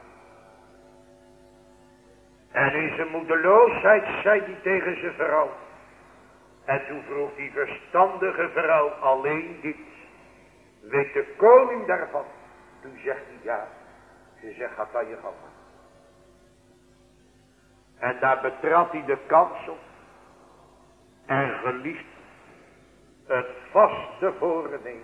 En in zijn moedeloosheid zei hij tegen zijn vrouw. En toen vroeg die verstandige vrouw alleen dit. Weet de koning daarvan? Toen zegt hij ja. Ze zegt, gaat aan je gang. En daar betrad hij de kansel. En geliefd het vaste voornemen.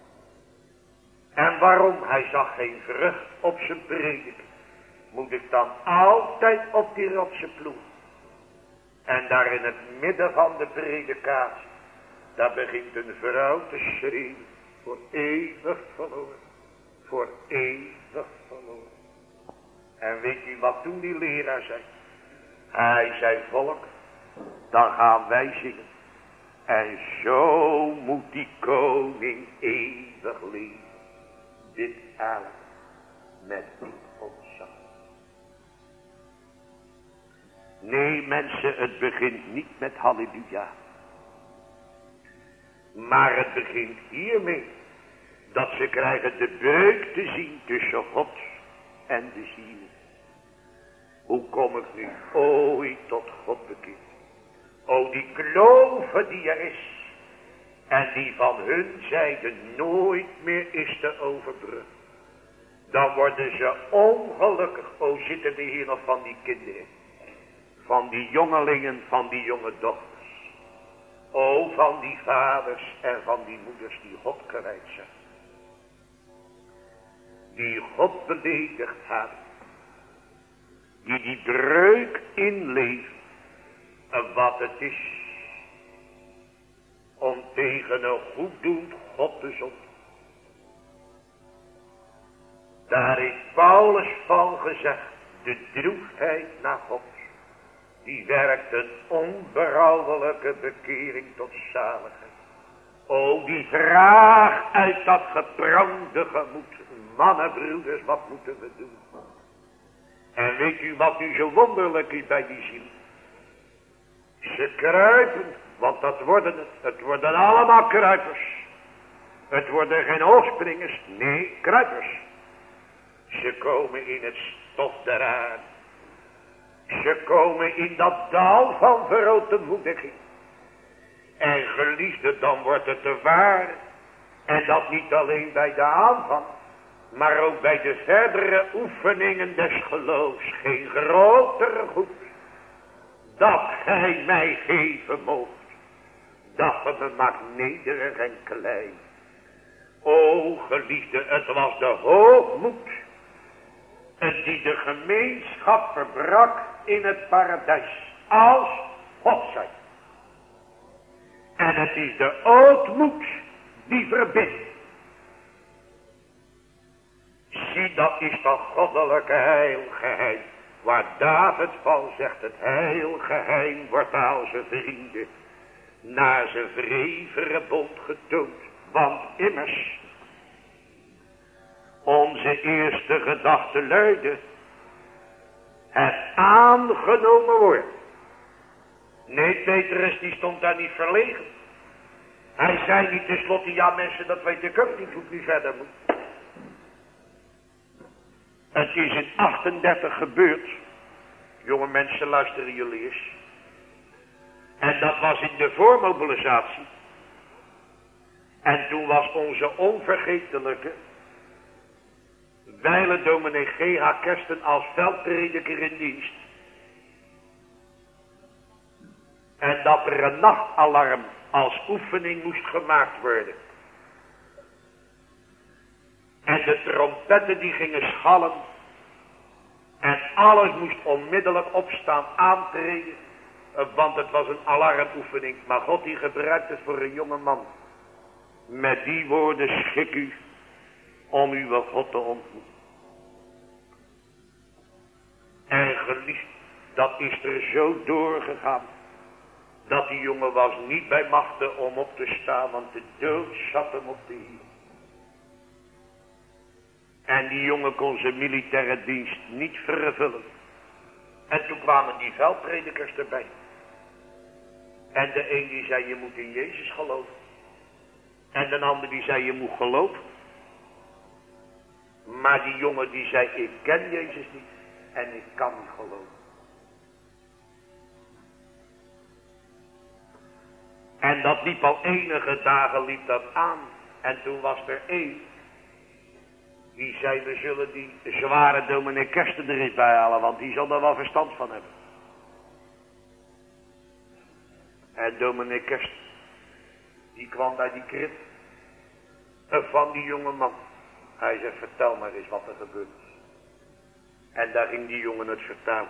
En waarom? Hij zag geen vrucht op zijn prediking. Moet ik dan altijd op die rotsen ploegen. En daar in het midden van de predikatie, daar begint een vrouw te schreeuwen. Voor eeuwig verloren. Voor eeuwig verloren. En weet u wat toen die leraar zei? Hij zei, volk, dan gaan wij zingen. En zo moet die koning eeuwig leven. Dit elk met diep ontzag. Nee mensen, het begint niet met halleluja. Maar het begint hiermee. Dat ze krijgen de breuk te zien tussen God en de ziel. Hoe kom ik nu ooit tot God bekeerd? O die klove die er is. En die van hun zijde nooit meer is te overbruggen. Dan worden ze ongelukkig. O zitten we hier nog van die kinderen. van die jongelingen, van die jonge dochters. O, van die vaders en van die moeders die God gewijd zijn. Die God beledigd hebben. Die breuk inleven. En wat het is. Om tegen een goeddoend God te zonden. Daar heeft Paulus van gezegd. De droefheid naar God. Die werkt een onberouwelijke bekering tot zaligheid. O, die vraag uit dat geprangde gemoed. Mannen, broeders, wat moeten we doen? En weet u wat nu zo wonderlijk is bij die ziel? Ze kruipen, want dat worden het. Het worden allemaal kruipers. Het worden geen hoogspringers, nee, kruipers. Ze komen in het stof der aarde. Ze komen in dat dal van verootmoediging. En geliefde, dan wordt het de waar. En dat niet alleen bij de aanvang, maar ook bij de verdere oefeningen des geloofs. Geen grotere goed, dat gij mij geven moogt, dat ge me maakt nederig en klein. O geliefde, het was de hoogmoed die de gemeenschap verbrak in het paradijs, als God zei. En het is de ootmoed die verbindt. Zie, dat is dat goddelijke heilgeheim, waar David van zegt, het heilgeheim wordt aan zijn vrienden naar zijn wrevere bond getoond. Want immers, onze eerste gedachte luidde, het aangenomen woord. Nee, Petrus die stond daar niet verlegen. Hij zei niet tenslotte, ja mensen, dat weet ik ook niet hoe het nu verder moet. Het is in 38 gebeurd. Jonge mensen, luisteren jullie eens. En dat was in de voormobilisatie. En toen was onze onvergetelijke wijle dominee G.H. Kersten als veldprediker in dienst. En dat er een nachtalarm als oefening moest gemaakt worden. En de trompetten die gingen schallen. En alles moest onmiddellijk opstaan, aantreden. Want het was een alarmoefening. Maar God die gebruikt het voor een jonge man. Met die woorden schik u om uw God te ontmoeten. En geliefd, dat is er zo doorgegaan. Dat die jongen was niet bij machten om op te staan, want de dood zat hem op de hiel. En die jongen kon zijn militaire dienst niet vervullen. En toen kwamen die veldpredikers erbij. En de een die zei, je moet in Jezus geloven. En de ander die zei, je moet geloven. Maar die jongen die zei, ik ken Jezus niet. En ik kan niet geloven. En dat liep al enige dagen liep dat aan. En toen was er één. Die zei, we zullen die zware dominee Kersten er eens bij halen. Want die zal er wel verstand van hebben. En dominee Kersten. Die kwam bij die krib. Van die jonge man. Hij zegt, vertel maar eens wat er gebeurd is. En daar ging die jongen het vertellen.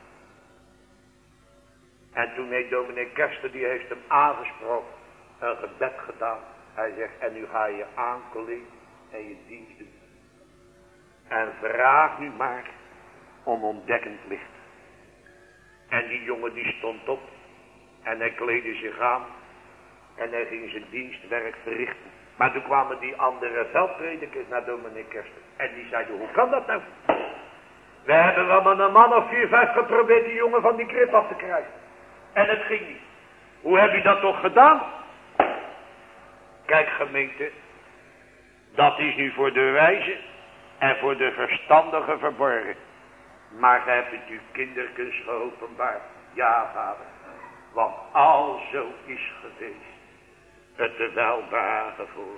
En toen heeft dominee Kersten, die heeft hem aangesproken. Een gebed gedaan. Hij zegt, en nu ga je aankleden en je dienst doen. En vraag nu maar om ontdekkend licht. En die jongen die stond op. En hij kleedde zich aan. En hij ging zijn dienstwerk verrichten. Maar toen kwamen die andere veldpredikers naar dominee Kersten. En die zeiden, hoe kan dat nou? We hebben wel met een man of 4, 5 geprobeerd die jongen van die krib af te krijgen. En het ging niet. Hoe heb je dat toch gedaan? Kijk gemeente. Dat is nu voor de wijze en voor de verstandige verborgen. Maar gij hebt het uw kinderkens geopenbaard. Ja, vader. Want al zo is geweest. Het er wel behagen voor.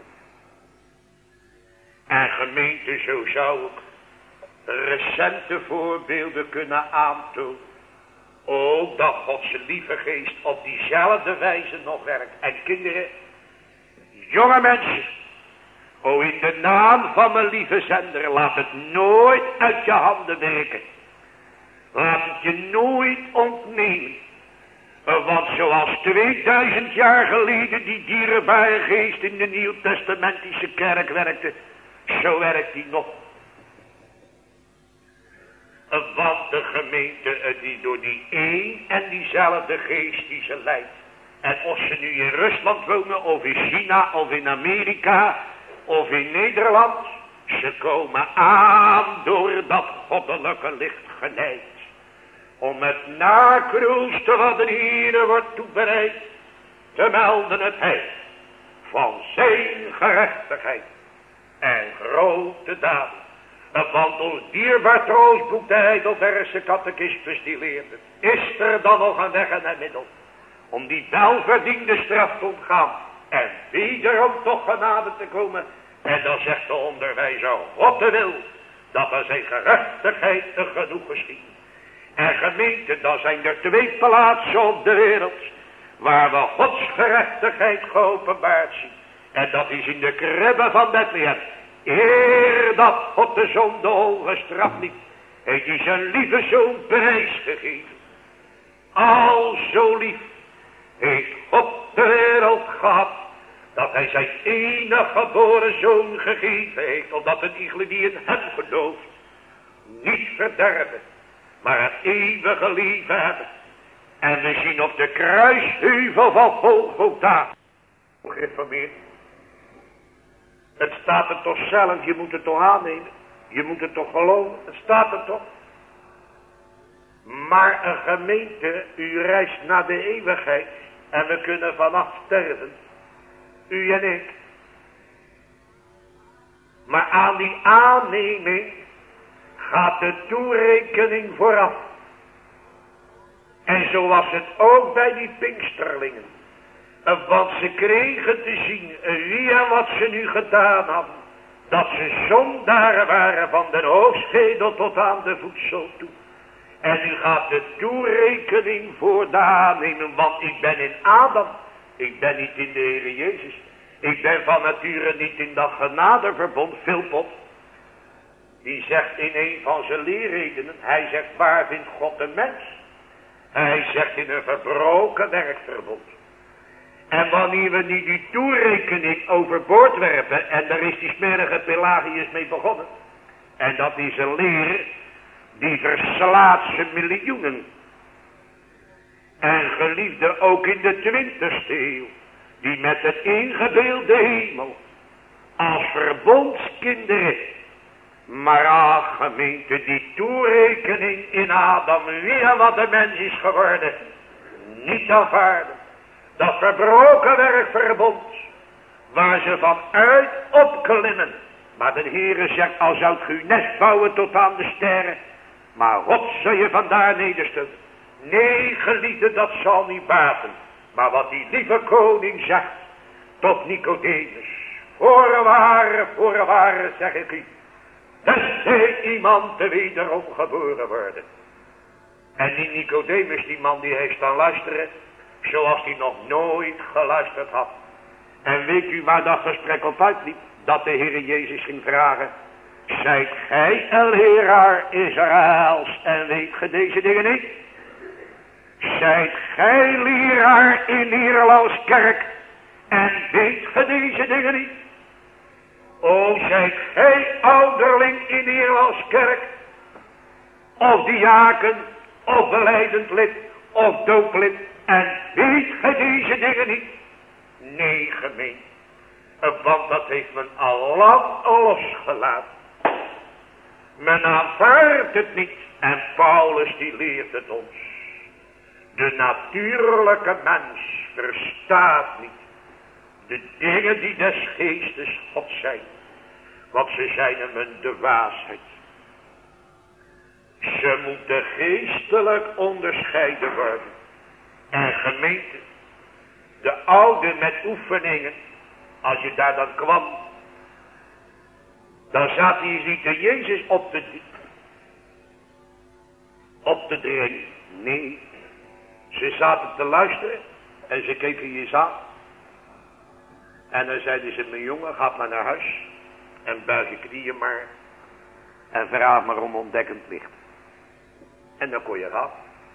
En gemeente, zo zou ik recente voorbeelden kunnen aantonen. O, dat Gods lieve geest op diezelfde wijze nog werkt. En kinderen, jonge mensen, o, in de naam van mijn lieve zender, laat het nooit uit je handen werken. Laat het je nooit ontnemen. Want zoals 2000 jaar geleden die dierbare geest in de Nieuwtestamentische kerk werkte, zo werkt die nog. Want de gemeente die door die één en diezelfde geest die ze leidt. En of ze nu in Rusland wonen, of in China, of in Amerika, of in Nederland. Ze komen aan door dat goddelijke licht geleid. Om het nakroesten wat de Heere wordt toebereid, te melden het heil van zijn gerechtigheid en grote daden. Want ons dierbaar troostboek de Heidelbergse catechismus die leerde, is er dan nog een weg en een middel om die welverdiende straf te ontgaan en wederom toch genade te komen. En dan zegt de onderwijzer, God de wil dat er zijn gerechtigheid genoeg geschiet. En gemeente, dan zijn er 2 plaatsen op de wereld waar we Gods gerechtigheid geopenbaard zien. En dat is in de kribbe van Bethlehem. Eer dat God de zonde ongestraft niet, heeft hij zijn lieve zoon prijsgegeven. Al zo lief heeft God de wereld gehad, dat hij zijn enige geboren zoon gegeven heeft, opdat een iegelijk die in hem gelooft niet verderven, maar het eeuwige leven hebben. En we zien op de kruisheuvel van Golgotha, gereformeerd. Het staat er toch zelf, je moet het toch aannemen. Je moet het toch geloven, het staat er toch. Maar een gemeente, u reist naar de eeuwigheid en we kunnen vanaf sterven. U en ik. Maar aan die aanneming gaat de toerekening vooraf. En zo was het ook bij die Pinksterlingen. Want ze kregen te zien wie en wat ze nu gedaan hadden. Dat ze zondaren waren van de hoofdschedel tot aan de voedsel toe. En nu gaat de toerekening voor de aannemen. Want ik ben in Adam. Ik ben niet in de Heere Jezus. Ik ben van nature niet in dat genadeverbond. Philpot, die zegt in een van zijn leerredenen. Hij zegt, waar vindt God een mens? Hij zegt in een verbroken werkverbond. En wanneer we nu die toerekening overboord werpen, en daar is die smerige Pelagius mee begonnen. En dat is een leer die verslaat zijn miljoenen. En geliefde ook in de 20e eeuw, die met het ingebeelde hemel als verbondskinderen. Maar ach gemeente, die toerekening in Adam, wie en wat de mens is geworden, niet aanvaarden. Dat verbroken werkverbond, waar ze vanuit opklimmen. Maar de Heere zegt, al zou u nest bouwen tot aan de sterren, maar God zal je vandaar nederstukken. Nee, geliefde, dat zal niet baten. Maar wat die lieve koning zegt tot Nicodemus, voorwaar, zeg ik u, dat zij iemand te wederom geboren worden. En die Nicodemus, die man die heeft staan luisteren, zoals hij nog nooit geluisterd had. En weet u waar dat gesprek op uitliep? Dat de Heere Jezus ging vragen, zijt gij een leraar Israëls en weet ge deze dingen niet? Zijt gij leraar in de Ierlandskerk en weet ge deze dingen niet? O, zijt gij ouderling in de Ierlandskerk, of diaken, of belijdend lid, of dooplid, en weet ge deze dingen niet? Nee, gemeen. Want dat heeft men al lang losgelaten. Men aanvaardt het niet. En Paulus die leert het ons. De natuurlijke mens verstaat niet de dingen die des geestes God zijn. Want ze zijn hem de waasheid. Ze moeten geestelijk onderscheiden worden. En gemeente, de oude met oefeningen, als je daar dan kwam, dan zat hij niet Jezus op te dringen. Nee, Ze zaten te luisteren en ze keken je aan. En dan zeiden ze, mijn jongen, ga maar naar huis. En buig je knieën maar. En vraag maar om ontdekkend licht. En dan kon je gaan.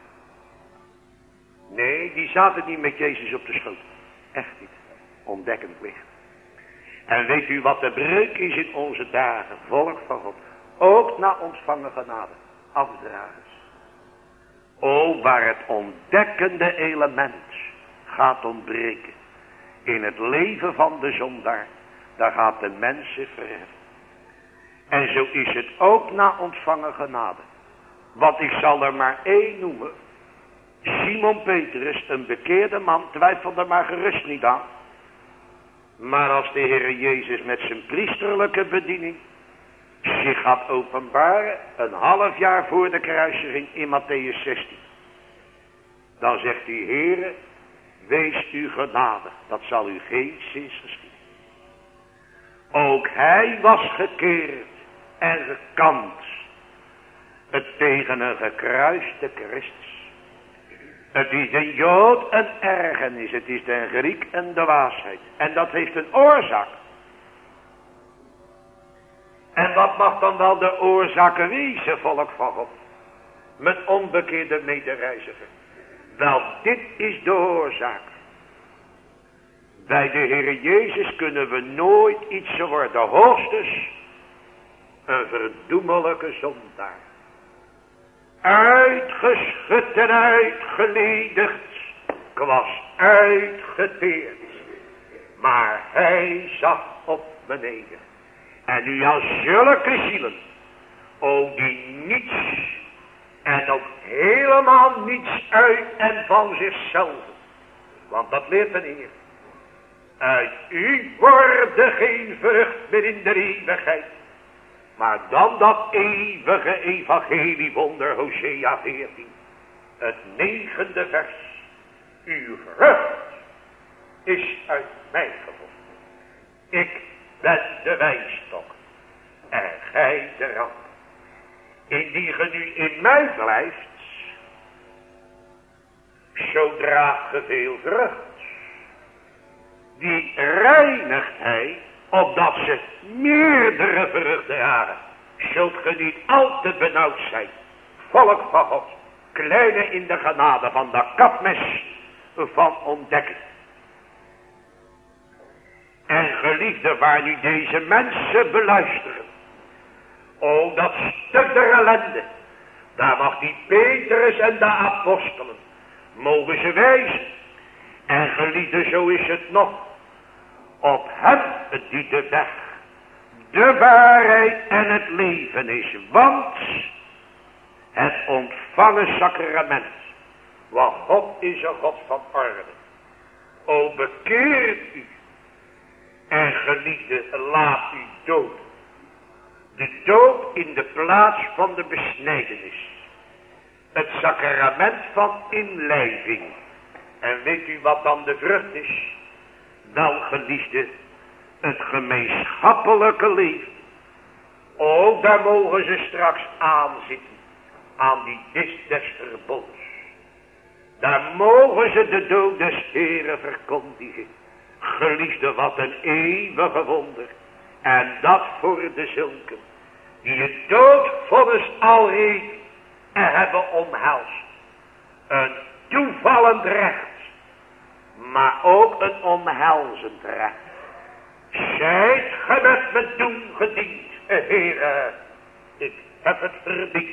Nee, die zaten niet met Jezus op de schoot. Echt niet. Ontdekkend licht. En weet u wat de breuk is in onze dagen? Volk van God. Ook na ontvangen genade. Afdragers. O, waar het ontdekkende element gaat ontbreken. In het leven van de zondaar. Daar gaat de mensen verheffen. En zo is het ook na ontvangen genade. Want ik zal er maar één noemen. Simon Petrus, een bekeerde man, twijfelde maar gerust niet aan. Maar als de Heer Jezus met zijn priesterlijke bediening zich gaat openbaren, een half jaar voor de kruisiging in Mattheüs 16. Dan zegt hij, Heere, wees u genadig, dat zal u geen zins geschieden. Ook hij was gekeerd en gekant. Het tegen een gekruiste Christus. Het is een Jood een ergernis, het is de Griek een dwaasheid. En dat heeft een oorzaak. En wat mag dan wel de oorzaak wezen, volk van God? Mijn onbekeerde medereiziger. Wel, dit is de oorzaak. Bij de Heer Jezus kunnen we nooit iets worden, hoogstens een verdoemelijke zondaar. Uitgeschud en uitgeledigd, ik was uitgeteerd, maar hij zag op beneden. En nu als zulke zielen, o die niets en ook helemaal niets uit en van zichzelf, want dat leert de Heer. Uit u worden geen vrucht meer in de eeuwigheid. Maar dan dat eeuwige evangelie wonder Hosea 14. Het 9e vers. Uw vrucht is uit mij gevonden. Ik ben de wijnstok. En gij de rank. Indien ge nu in mij blijft. Zo draagt ge veel vrucht. Die reinigt hij, opdat ze meerdere vruchten dragen. Zult ge niet al te benauwd zijn, volk van God, kleine in de genade van de kapmes van ontdekking. En geliefde, waar nu deze mensen beluisteren, o dat stuk der ellende, daar mag die Petrus en de apostelen, mogen ze wijzen. En geliefde, zo is het nog. Op hem die de weg, de waarheid en het leven is. Want het ontvangen sacrament, want God is een God van orde. O bekeert u en geliefde, laat u dood. De dood in de plaats van de besnijdenis. Het sacrament van inlijving. En weet u wat dan de vrucht is? Wel geliefde, het gemeenschappelijke leven. O, daar mogen ze straks aanzitten. Aan die dis des verbonds. Daar mogen ze de dood des Heren verkondigen. Geliefde, wat een eeuwige wonder. En dat voor de zulken. Die het doodvonnis al heeft en hebben omhelst. Een toevallend recht. Maar ook een omhelzend recht. Zijt ge met me doen gediend, Heere, ik heb het verdiend.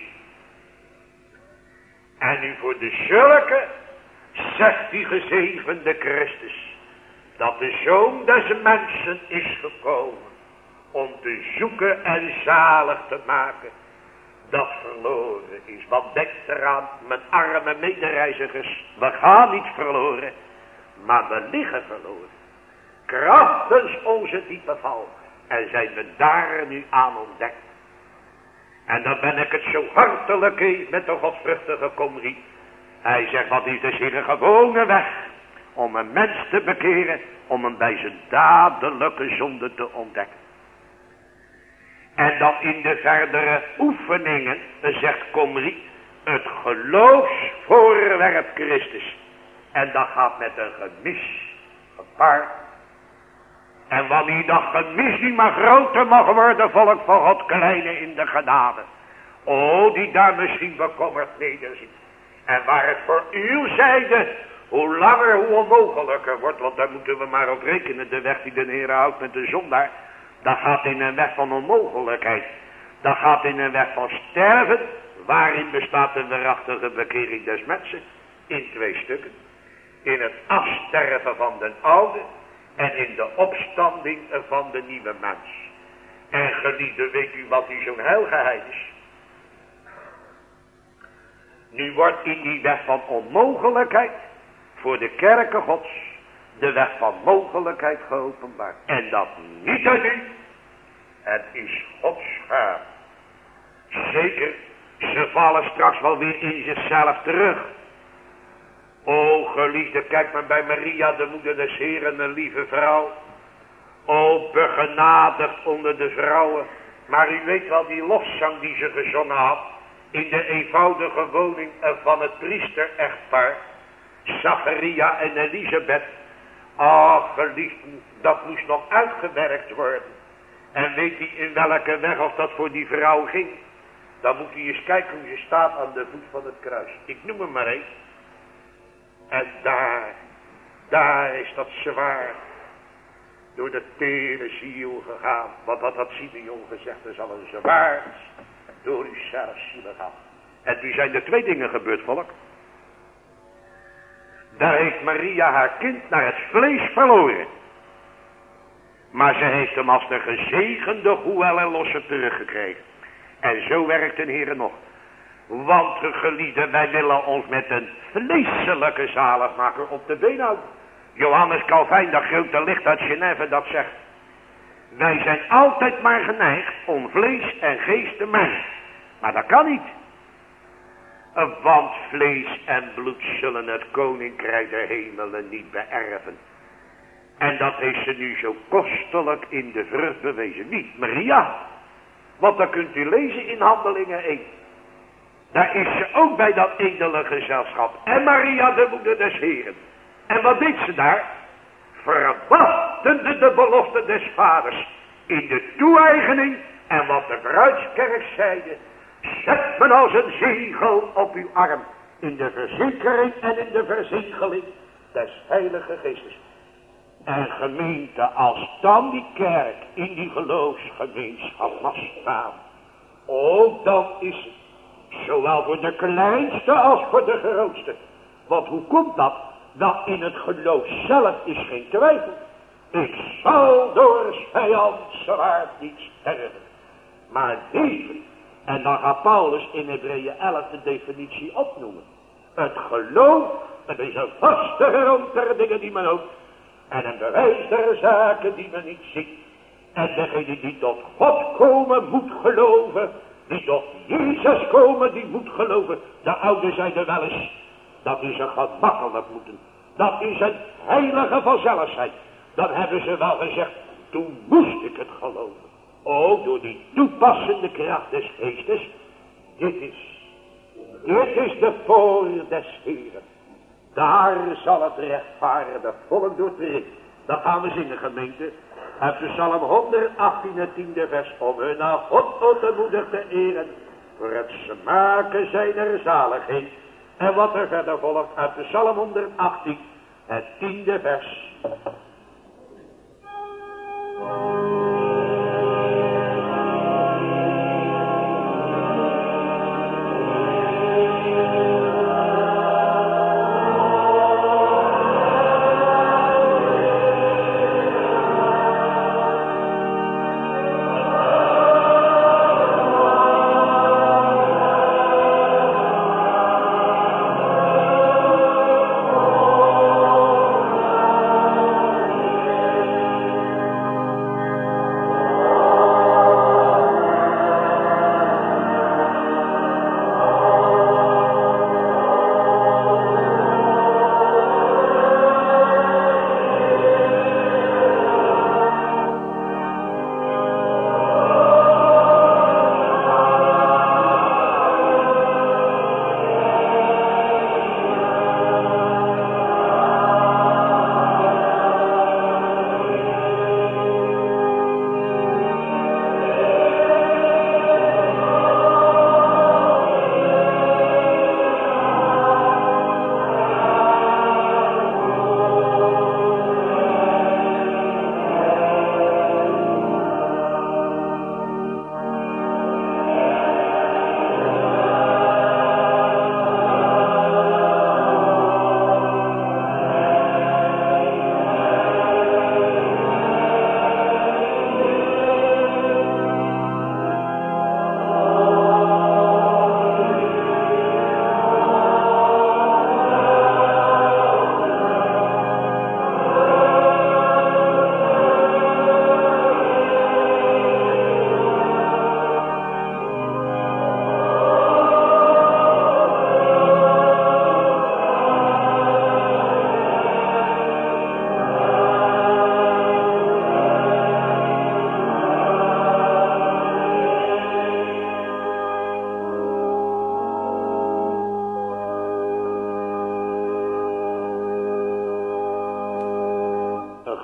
En nu voor de zulke, zegt die gezegende Christus, dat de Zoon des mensen is gekomen, om te zoeken en zalig te maken, dat verloren is. Want denk eraan, mijn arme medereizigers, we gaan niet verloren, maar we liggen verloren. Krachtens onze diepe val. En zijn we daar nu aan ontdekt. En dan ben ik het zo hartelijk eens met de godvruchtige Komrie. Hij zegt, wat is dus hier een gewone weg. Om een mens te bekeren. Om hem bij zijn dadelijke zonde te ontdekken. En dan in de verdere oefeningen, zegt Komrie, het geloofs voorwerp Christus. En dat gaat met een gemis gepaard. En wanneer dat gemis niet maar groter mag worden, volk van God, kleine in de genade. O, die daar misschien bekommerd nederzit. En waar het voor uw zijde, hoe langer, hoe onmogelijker wordt. Want daar moeten we maar op rekenen. De weg die de Heer houdt met de zondaar. Dat gaat in een weg van onmogelijkheid. Dat gaat in een weg van sterven. Waarin bestaat een waarachtige bekering des mensen? In 2 stukken. In het afsterven van de oude. En in de opstanding van de nieuwe mens. En geliefde, weet u wat die zo'n heiligheid is? Nu wordt in die weg van onmogelijkheid voor de kerken Gods de weg van mogelijkheid geopenbaard. En dat niet uit u. Het is Gods gaaf. Zeker, ze vallen straks wel weer in zichzelf terug. O geliefde, kijk maar bij Maria, de moeder des Heren, een lieve vrouw. O begenadigd onder de vrouwen. Maar u weet wel die lofzang die ze gezongen had. In de eenvoudige woning van het priester-echtpaar. Zacharia en Elisabeth. Ach geliefd, dat moest nog uitgewerkt worden. En weet u in welke weg of dat voor die vrouw ging? Dan moet u eens kijken hoe ze staat aan de voet van het kruis. Ik noem hem maar eens. En daar is dat zwaar door de tere ziel gegaan. Want dat had Simeon gezegd, er zal een zwaard door uw zelf zielen gaan. En toen zijn er 2 dingen gebeurd, volk. Daar heeft Maria haar kind naar het vlees verloren. Maar ze heeft hem als de gezegende goel en losse teruggekregen. En zo werkt de Heer nog. Want geliefden, wij willen ons met een vleeselijke zaligmaker op de been houden. Johannes Calvijn, dat grote licht uit Genève, dat zegt. Wij zijn altijd maar geneigd om vlees en geest te mengen. Maar dat kan niet. Want vlees en bloed zullen het koninkrijk der hemelen niet beërven. En dat heeft ze nu zo kostelijk in de vrucht bewezen. Niet Maria. Want dat kunt u lezen in Handelingen 1. Daar is ze ook bij dat edele gezelschap. En Maria, de moeder des Heren. En wat deed ze daar? Verwachtende de belofte des vaders. In de toe-eigening. En wat de bruidskerk zeide. Zet men als een zegel op uw arm. In de verzekering en in de verzegeling des heilige geestes. En gemeente, als dan die kerk in die geloofsgemeenschap mag staan. Ook dan is het. Zowel voor de kleinste als voor de grootste. Want hoe komt dat? Dat in het geloof zelf is geen twijfel. Ik zal door vijand zwaard niet sterven. Maar leven. En dan gaat Paulus in Hebreeën 11 de definitie opnoemen. Het geloof, het is een vaste grond der dingen die men hoopt. En een bewijs der zaken die men niet ziet. En degene die tot God komen moet geloven. Die tot Jezus komen, die moet geloven. De oude zeiden wel eens. Dat is een gemakkelijk moeten. Dat is een heilige vanzelfheid. Dan hebben ze wel gezegd. Toen moest ik het geloven. Ook door die toepassende kracht des geestes. Dit is de voor des Heren. Daar zal het rechtvaardige volk doordringen. Dat gaan we zingen, gemeente. Uit de Psalm 118, het 10e vers. Om hun naar God ontmoedig te eren. Voor het smaken zijner zaligheid. En wat er verder volgt uit de Psalm 118, het 10e vers.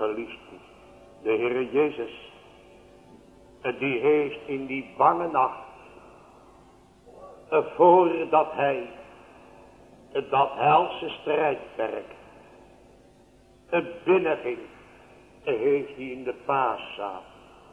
Geliefde, de Heer Jezus, die heeft in die bange nacht, voordat hij dat helse strijdperk binnenging, heeft hij in de paaszaal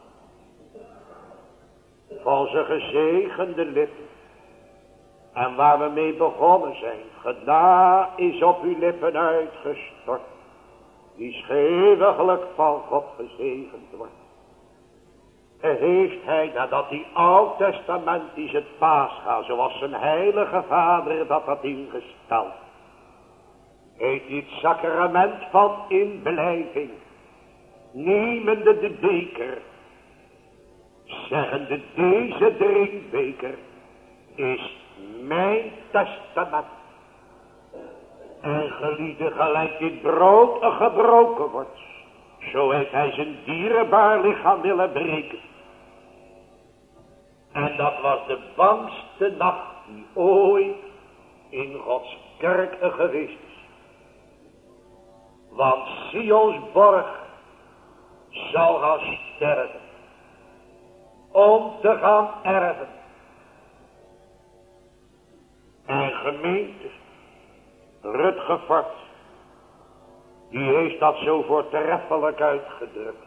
van zijn gezegende lippen, en waar we mee begonnen zijn, genade is op uw lippen uitgestort, die schewiglijk van God gezegend wordt. Heeft hij, nadat hij oud-testamentisch het paascha, zoals zijn heilige vader dat had ingesteld, heeft hij het sacrament van inblijving, nemende de beker, zeggende, deze drinkbeker is mijn testament. En geliefde, gelijk dit brood gebroken wordt, zo heeft hij zijn dierbaar lichaam willen breken. En dat was de bangste nacht die ooit in Gods kerk geweest is. Want Sions borg zal gaan sterven, om te gaan erven. En gemeente, Rutgefort, die heeft dat zo voortreffelijk uitgedrukt.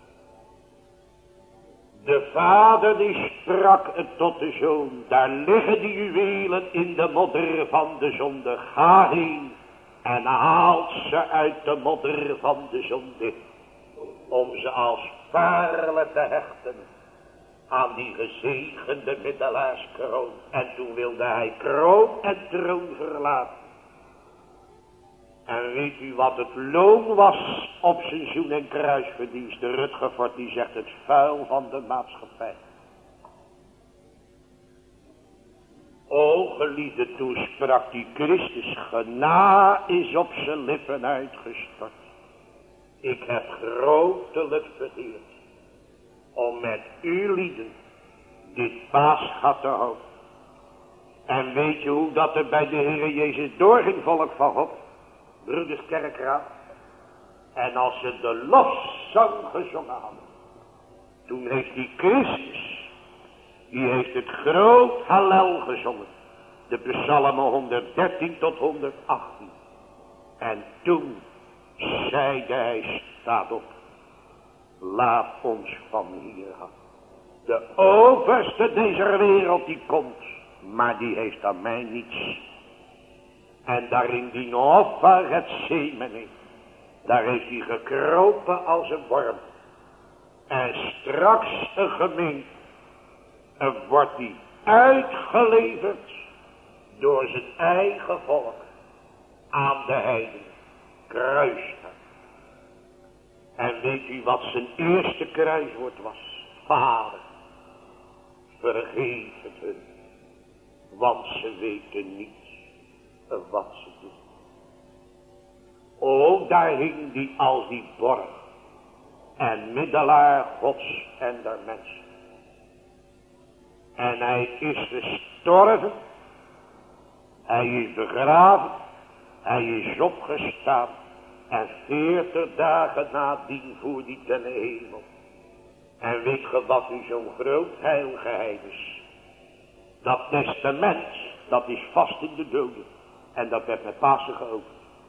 De vader die sprak tot de zoon, daar liggen die juwelen in de modder van de zonde. Ga heen en haalt ze uit de modder van de zonde, om ze als parelen te hechten aan die gezegende middelaarskroon. En toen wilde hij kroon en troon verlaten. En weet u wat het loon was op zijn zoen- en kruisverdienst? De Rutgefort die zegt het vuil van de maatschappij. O geliefde, toen sprak die Christus, genade is op zijn lippen uitgestort. Ik heb grotelijk vereerd om met u lieden dit paasgat te houden. En weet je hoe dat er bij de Heer Jezus doorging, volk van God? Broeders kerkraad. En als ze de lofzang gezongen hadden, toen heeft die Christus, die heeft het groot Hallel gezongen. De psalmen 113 tot 118. En toen zeide hij, staat op, laat ons van hier gaan. De overste deze wereld die komt, maar die heeft aan mij niets. En daarin die hof van Gethsemane, daar heeft hij gekropen als een worm. En straks een gemeente, wordt hij uitgeleverd door zijn eigen volk aan de heiden. Kruis. En weet u wat zijn eerste kruiswoord was? Vader, vergeef het hun, want ze weten niet wat ze doen. Ook daar hing die als die borg en middelaar Gods en der mensen. En hij is gestorven, hij is begraven, hij is opgestaan en 40 dagen nadien voer die ten hemel. En weet je wat u zo'n groot heilgeheim is? Dat testament, dat is vast in de doden. En dat werd met Pasen geopend.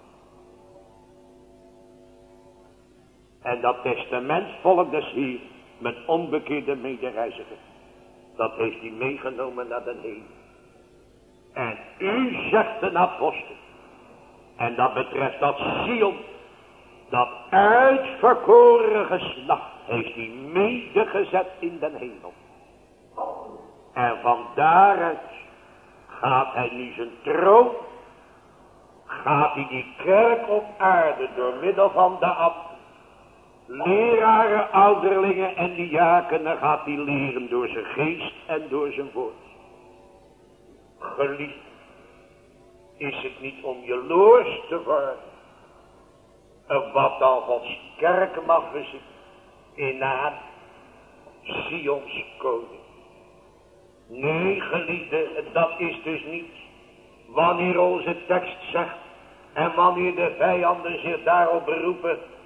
En dat testament volk des Heer, met onbekeerde medereiziger, dat heeft hij meegenomen naar de hemel. En u zegt een apostel, en dat betreft dat Sion, dat uitverkoren geslacht, heeft hij medegezet in den hemel. En van daaruit gaat hij nu zijn troon, gaat hij die kerk op aarde door middel van de ambten, leraren, ouderlingen en diakenen gaat hij leren door zijn geest en door zijn woord. Geliefd, is het niet om jaloers te worden wat dan Gods kerk mag bezitten in naam Sions koning. Nee, geliefde, dat is dus niet wanneer onze tekst zegt en wanneer de vijanden zich daarop beroepen,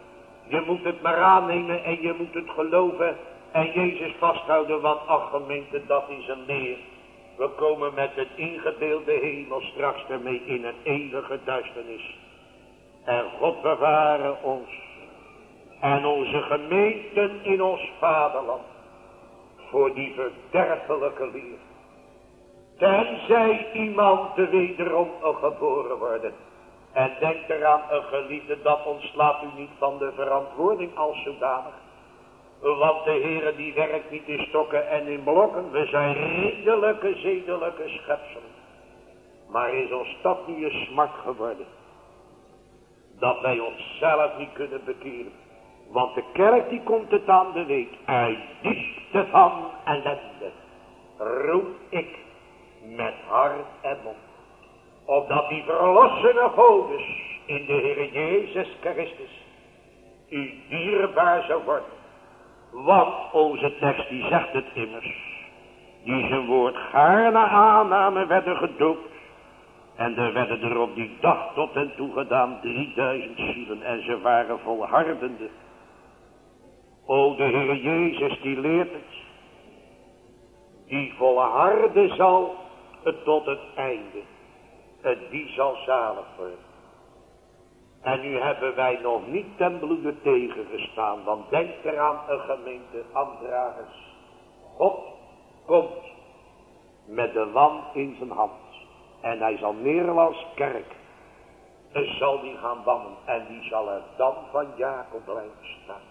Je moet het maar aannemen en je moet het geloven en Jezus vasthouden, want ach gemeente, dat is een leer. We komen met het ingebeelde hemel straks ermee in een eeuwige duisternis. En God beware ons en onze gemeenten in ons vaderland voor die verderfelijke leer. Tenzij iemand wederom geboren worden. En denk eraan, een geliefde, dat ontslaat u niet van de verantwoording als zodanig. Want de Heere die werkt niet in stokken en in blokken. We zijn redelijke, zedelijke schepselen. Maar is ons dat nu een smart geworden? Dat wij onszelf niet kunnen bekeren. Want de kerk die komt het aan de weet. Uit diepte van ellende roep ik met hart en mond. Opdat die verlossene Godes in de Heer Jezus Christus u dierbaar zou worden. Want onze tekst die zegt het immers. Die zijn woord gaarne aannamen werden gedoopt. En er werden er op die dag tot hen toe gedaan 3000 zielen. En ze waren volhardende. O de Heer Jezus die leert het. Die volharden zal het tot het einde. Die zal zalig worden. En nu hebben wij nog niet ten bloede tegengestaan. Want denk eraan, een gemeente aandragers. God komt met de lam in zijn hand. En hij zal Nederlands kerk. En zal die gaan bannen. En die zal er dan van Jacob blijven staan.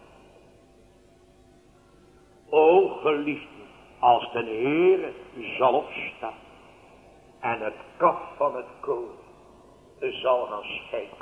O geliefden, als de Heere zal opstaan. En het kaf van het koren zal gaan scheiden.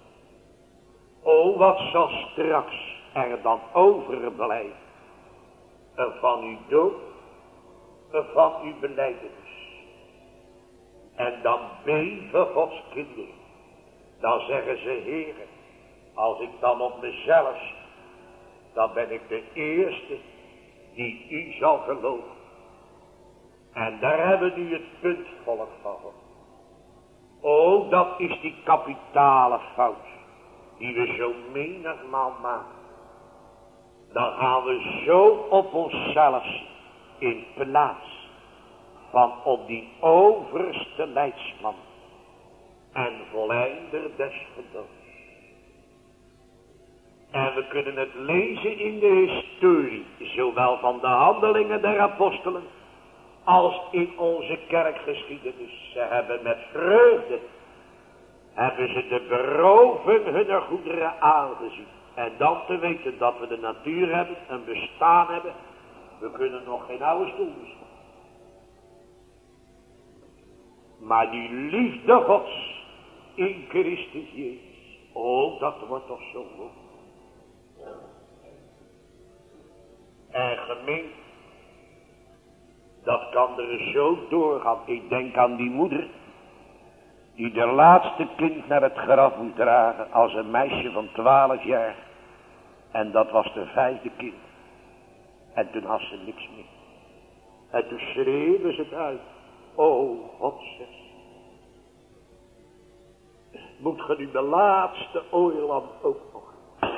O, wat zal straks er dan overblijven van uw dood, van uw belijdenis. En dan beven Gods kinderen. Dan zeggen ze, Heere, als ik dan op mezelf zie, dan ben ik de eerste die u zal geloven. En daar hebben we nu het punt volk van. O, dat is die kapitale fout. Die we zo menigmaal maken. Dan gaan we zo op onszelf in plaats van op die overste leidsman. En volleinder des gedoods. En we kunnen het lezen in de historie. Zowel van de handelingen der apostelen. Als in onze kerkgeschiedenis. Ze hebben met vreugde. Hebben ze de beroving hunner goederen aangezien. En dan te weten dat we de natuur hebben. Een bestaan hebben. We kunnen nog geen oude stoel bestaan. Maar die liefde Gods. In Christus Jezus. Oh, dat wordt toch zo mooi. En gemeente. Dat kan er zo doorgaan. Ik denk aan die moeder. Die de laatste kind naar het graf moet dragen. Als een meisje van 12 jaar. En dat was de 5e kind. En toen had ze niks meer. En toen schreeuwde ze het uit. O God zegt. Moet ge nu de laatste oorland ook nog.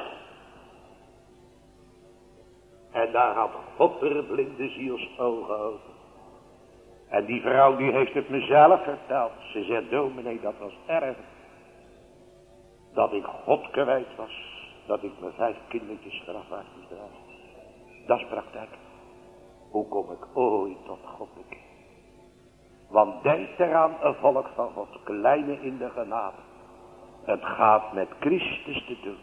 En daar had God er blinde zielsogen over. En die vrouw die heeft het mezelf verteld. Ze zegt, dominee, dat was erg. Dat ik God kwijt was. Dat ik mijn 5 kindertjes grafwaarts moest dragen. Dat is praktijk. Hoe kom ik ooit tot God bekeerd? Want denk eraan, een volk van God, kleine in de genade. Het gaat met Christus te doen.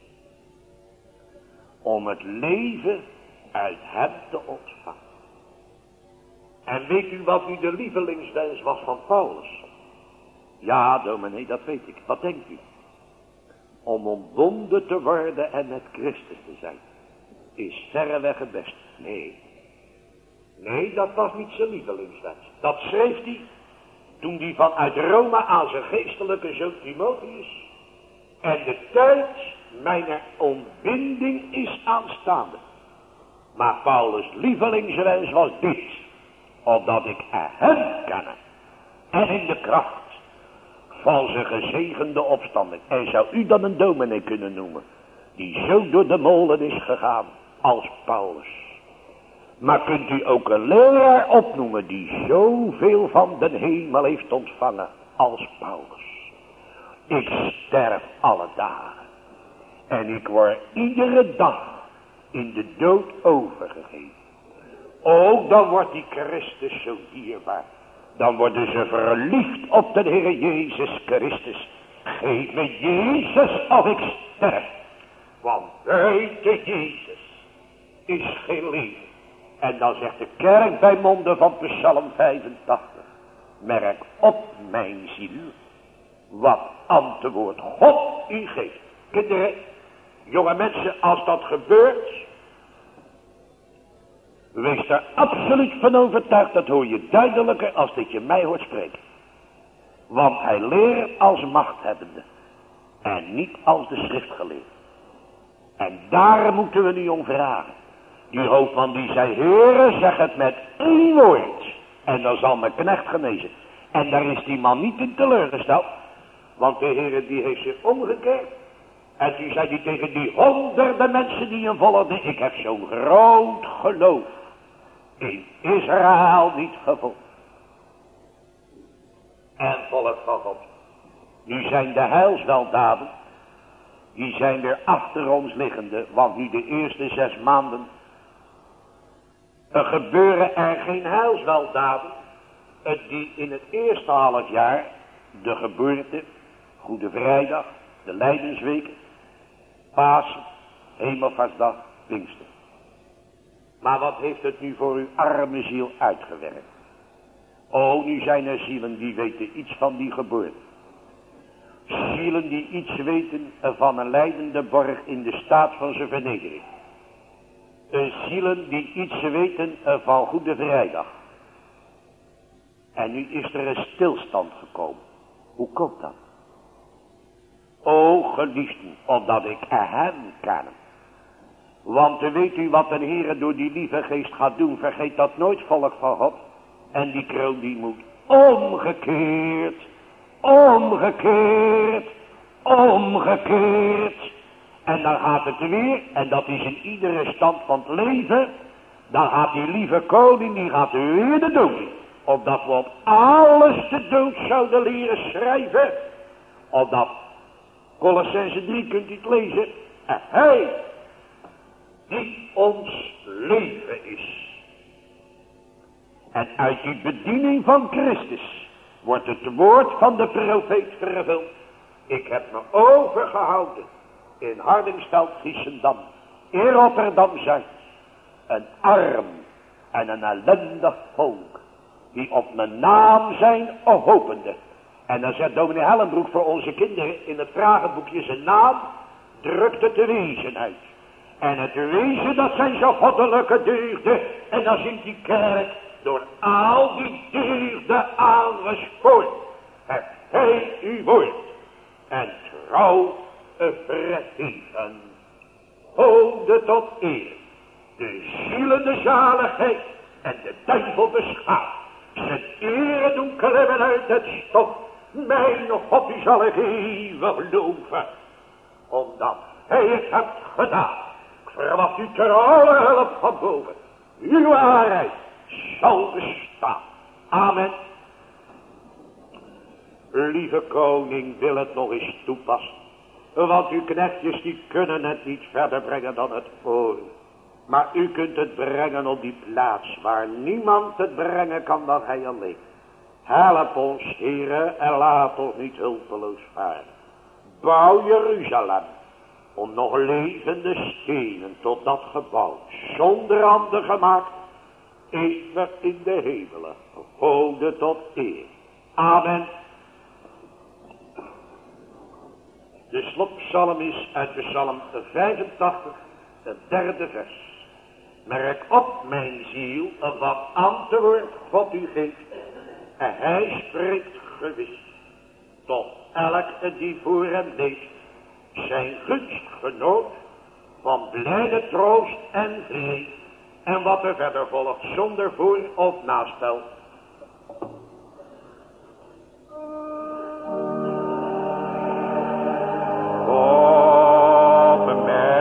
Om het leven uit hem te ontvangen. En weet u wat nu de lievelingswens was van Paulus? Ja, dominee, dat weet ik. Wat denkt u? Om ontbonden te worden en met Christus te zijn. Is verreweg het beste. Nee, dat was niet zijn lievelingswens. Dat schreef hij toen hij vanuit Rome aan zijn geestelijke zoon Timotheus. En de tijd mijner ontbinding is aanstaande. Maar Paulus' lievelingswens was dit. Opdat ik hem kenne. En in de kracht van zijn gezegende opstanding. En zou u dan een dominee kunnen noemen. die zo door de molen is gegaan als Paulus. Maar kunt u ook een leraar opnoemen die zoveel van den hemel heeft ontvangen als Paulus? Ik sterf alle dagen en ik word iedere dag in de dood overgegeven. Ook dan wordt die Christus zo dierbaar. Dan worden ze verliefd op de Heer Jezus Christus. Geef me Jezus of ik sterf. Want buiten Jezus is geen leven. En dan zegt de kerk bij monden van Psalm 85. Merk op mijn ziel. Wat antwoord God u geeft. Kinderen, jonge mensen, als dat gebeurt, wees er absoluut van overtuigd, dat hoor je duidelijker als dat je mij hoort spreken. Want hij leert als machthebbende en niet als de schriftgeleerde. En daar moeten we nu om vragen. Die hoofdman die zei, Heere, zeg het met één woord en dan zal mijn knecht genezen. En daar is die man niet in teleurgesteld, want de Heere die heeft zich omgekeerd. En toen zei hij tegen die honderden mensen die hem volgden, ik heb zo'n groot geloof in Israël niet gevonden. En volk van God, nu zijn de heilsweldaden, die zijn weer achter ons liggende, want nu de eerste 6 maanden gebeuren er geen heilsweldaden, die in het eerste halfjaar, de geboorte, Goede Vrijdag, de Lijdensweken, Pasen, Hemelvaartsdag, Pinkster. Maar wat heeft het nu voor uw arme ziel uitgewerkt? Oh, nu zijn er zielen die weten iets van die geboorte. Zielen die iets weten van een lijdende borg in de staat van zijn vernedering. Zielen die iets weten van Goede Vrijdag. En nu is er een stilstand gekomen. Hoe komt dat? O geliefden, omdat ik hem ken. Want weet u wat de Heere door die lieve geest gaat doen? Vergeet dat nooit, volk van God. En die kroon die moet omgekeerd, omgekeerd, omgekeerd. En dan gaat het weer, en dat is in iedere stand van het leven. Dan gaat die lieve koning, die gaat weer de dood in. Opdat we op alles de dood zouden leren schrijven. Opdat Colossense 3 kunt u het lezen. En hij die ons leven is. En uit die bediening van Christus wordt het woord van de profeet vervuld. Ik heb me overgehouden in Hardingsveld, Giessendam, in Rotterdam-Zuid. Een arm en een ellendig volk die op mijn naam zijn hopende. En dan zegt dominee Hellenbroek voor onze kinderen in het vragenboekje zijn naam, drukt het de wezen uit. En het wezen, dat zijn zo goddelijke deugden. En dan zingt die kerk door al die deugden aangespoord. Hebt hij uw woord en trouw verheven. Hode tot eer. De zielen de zaligheid en de duivel beschaamd. Zijn ere doen klimmen uit het stof. Mijn God, die zal ik eeuwig loven. Omdat hij het hebt gedaan. Ik verwacht u ter alle hulp van boven. Uw waarheid zal bestaan. Amen. Lieve koning, wil het nog eens toepassen. Want uw knechtjes die kunnen het niet verder brengen dan het oor. Maar u kunt het brengen op die plaats waar niemand het brengen kan dan hij alleen. Help ons, Heere, en laat ons niet hulpeloos varen. Bouw Jeruzalem om nog levende stenen tot dat gebouw, zonder handen gemaakt, eeuwig in de hemelen, gode tot eer. Amen. De slotpsalm is uit Psalm 85, het 3e vers. Merk op, mijn ziel, wat antwoord God u geeft. En hij spreekt gewis tot elk die voor hem leeft. Zijn gunst genoot van blijde troost en vrede. En wat er verder volgt zonder voor- of naspel. Op mij.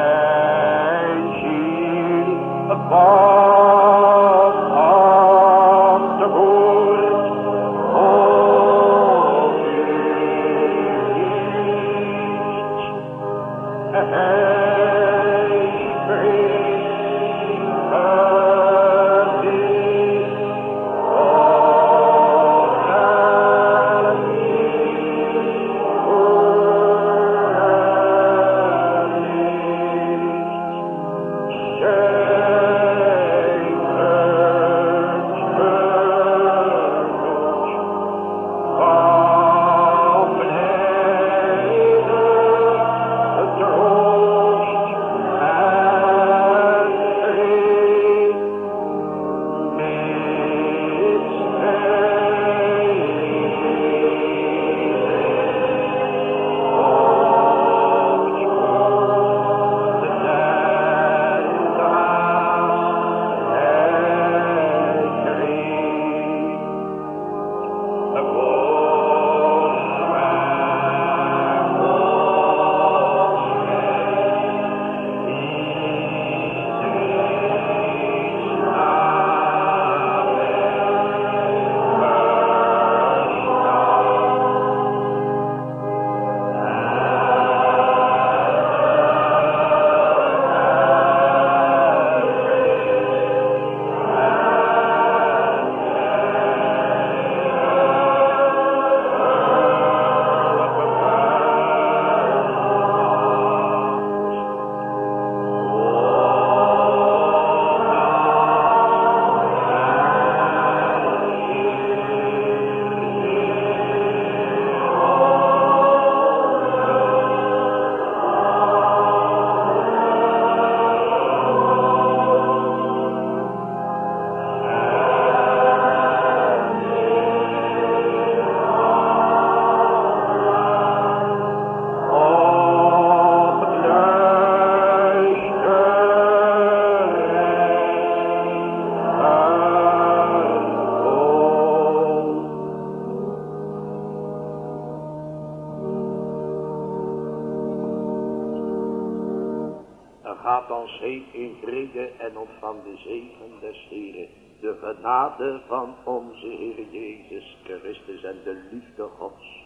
Gaat ons heen in vrede en ontvang de zegen des Heeren, de genade van onze Heer Jezus Christus en de liefde Gods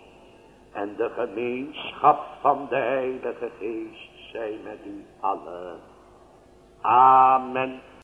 en de gemeenschap van de Heilige Geest zij met u allen. Amen.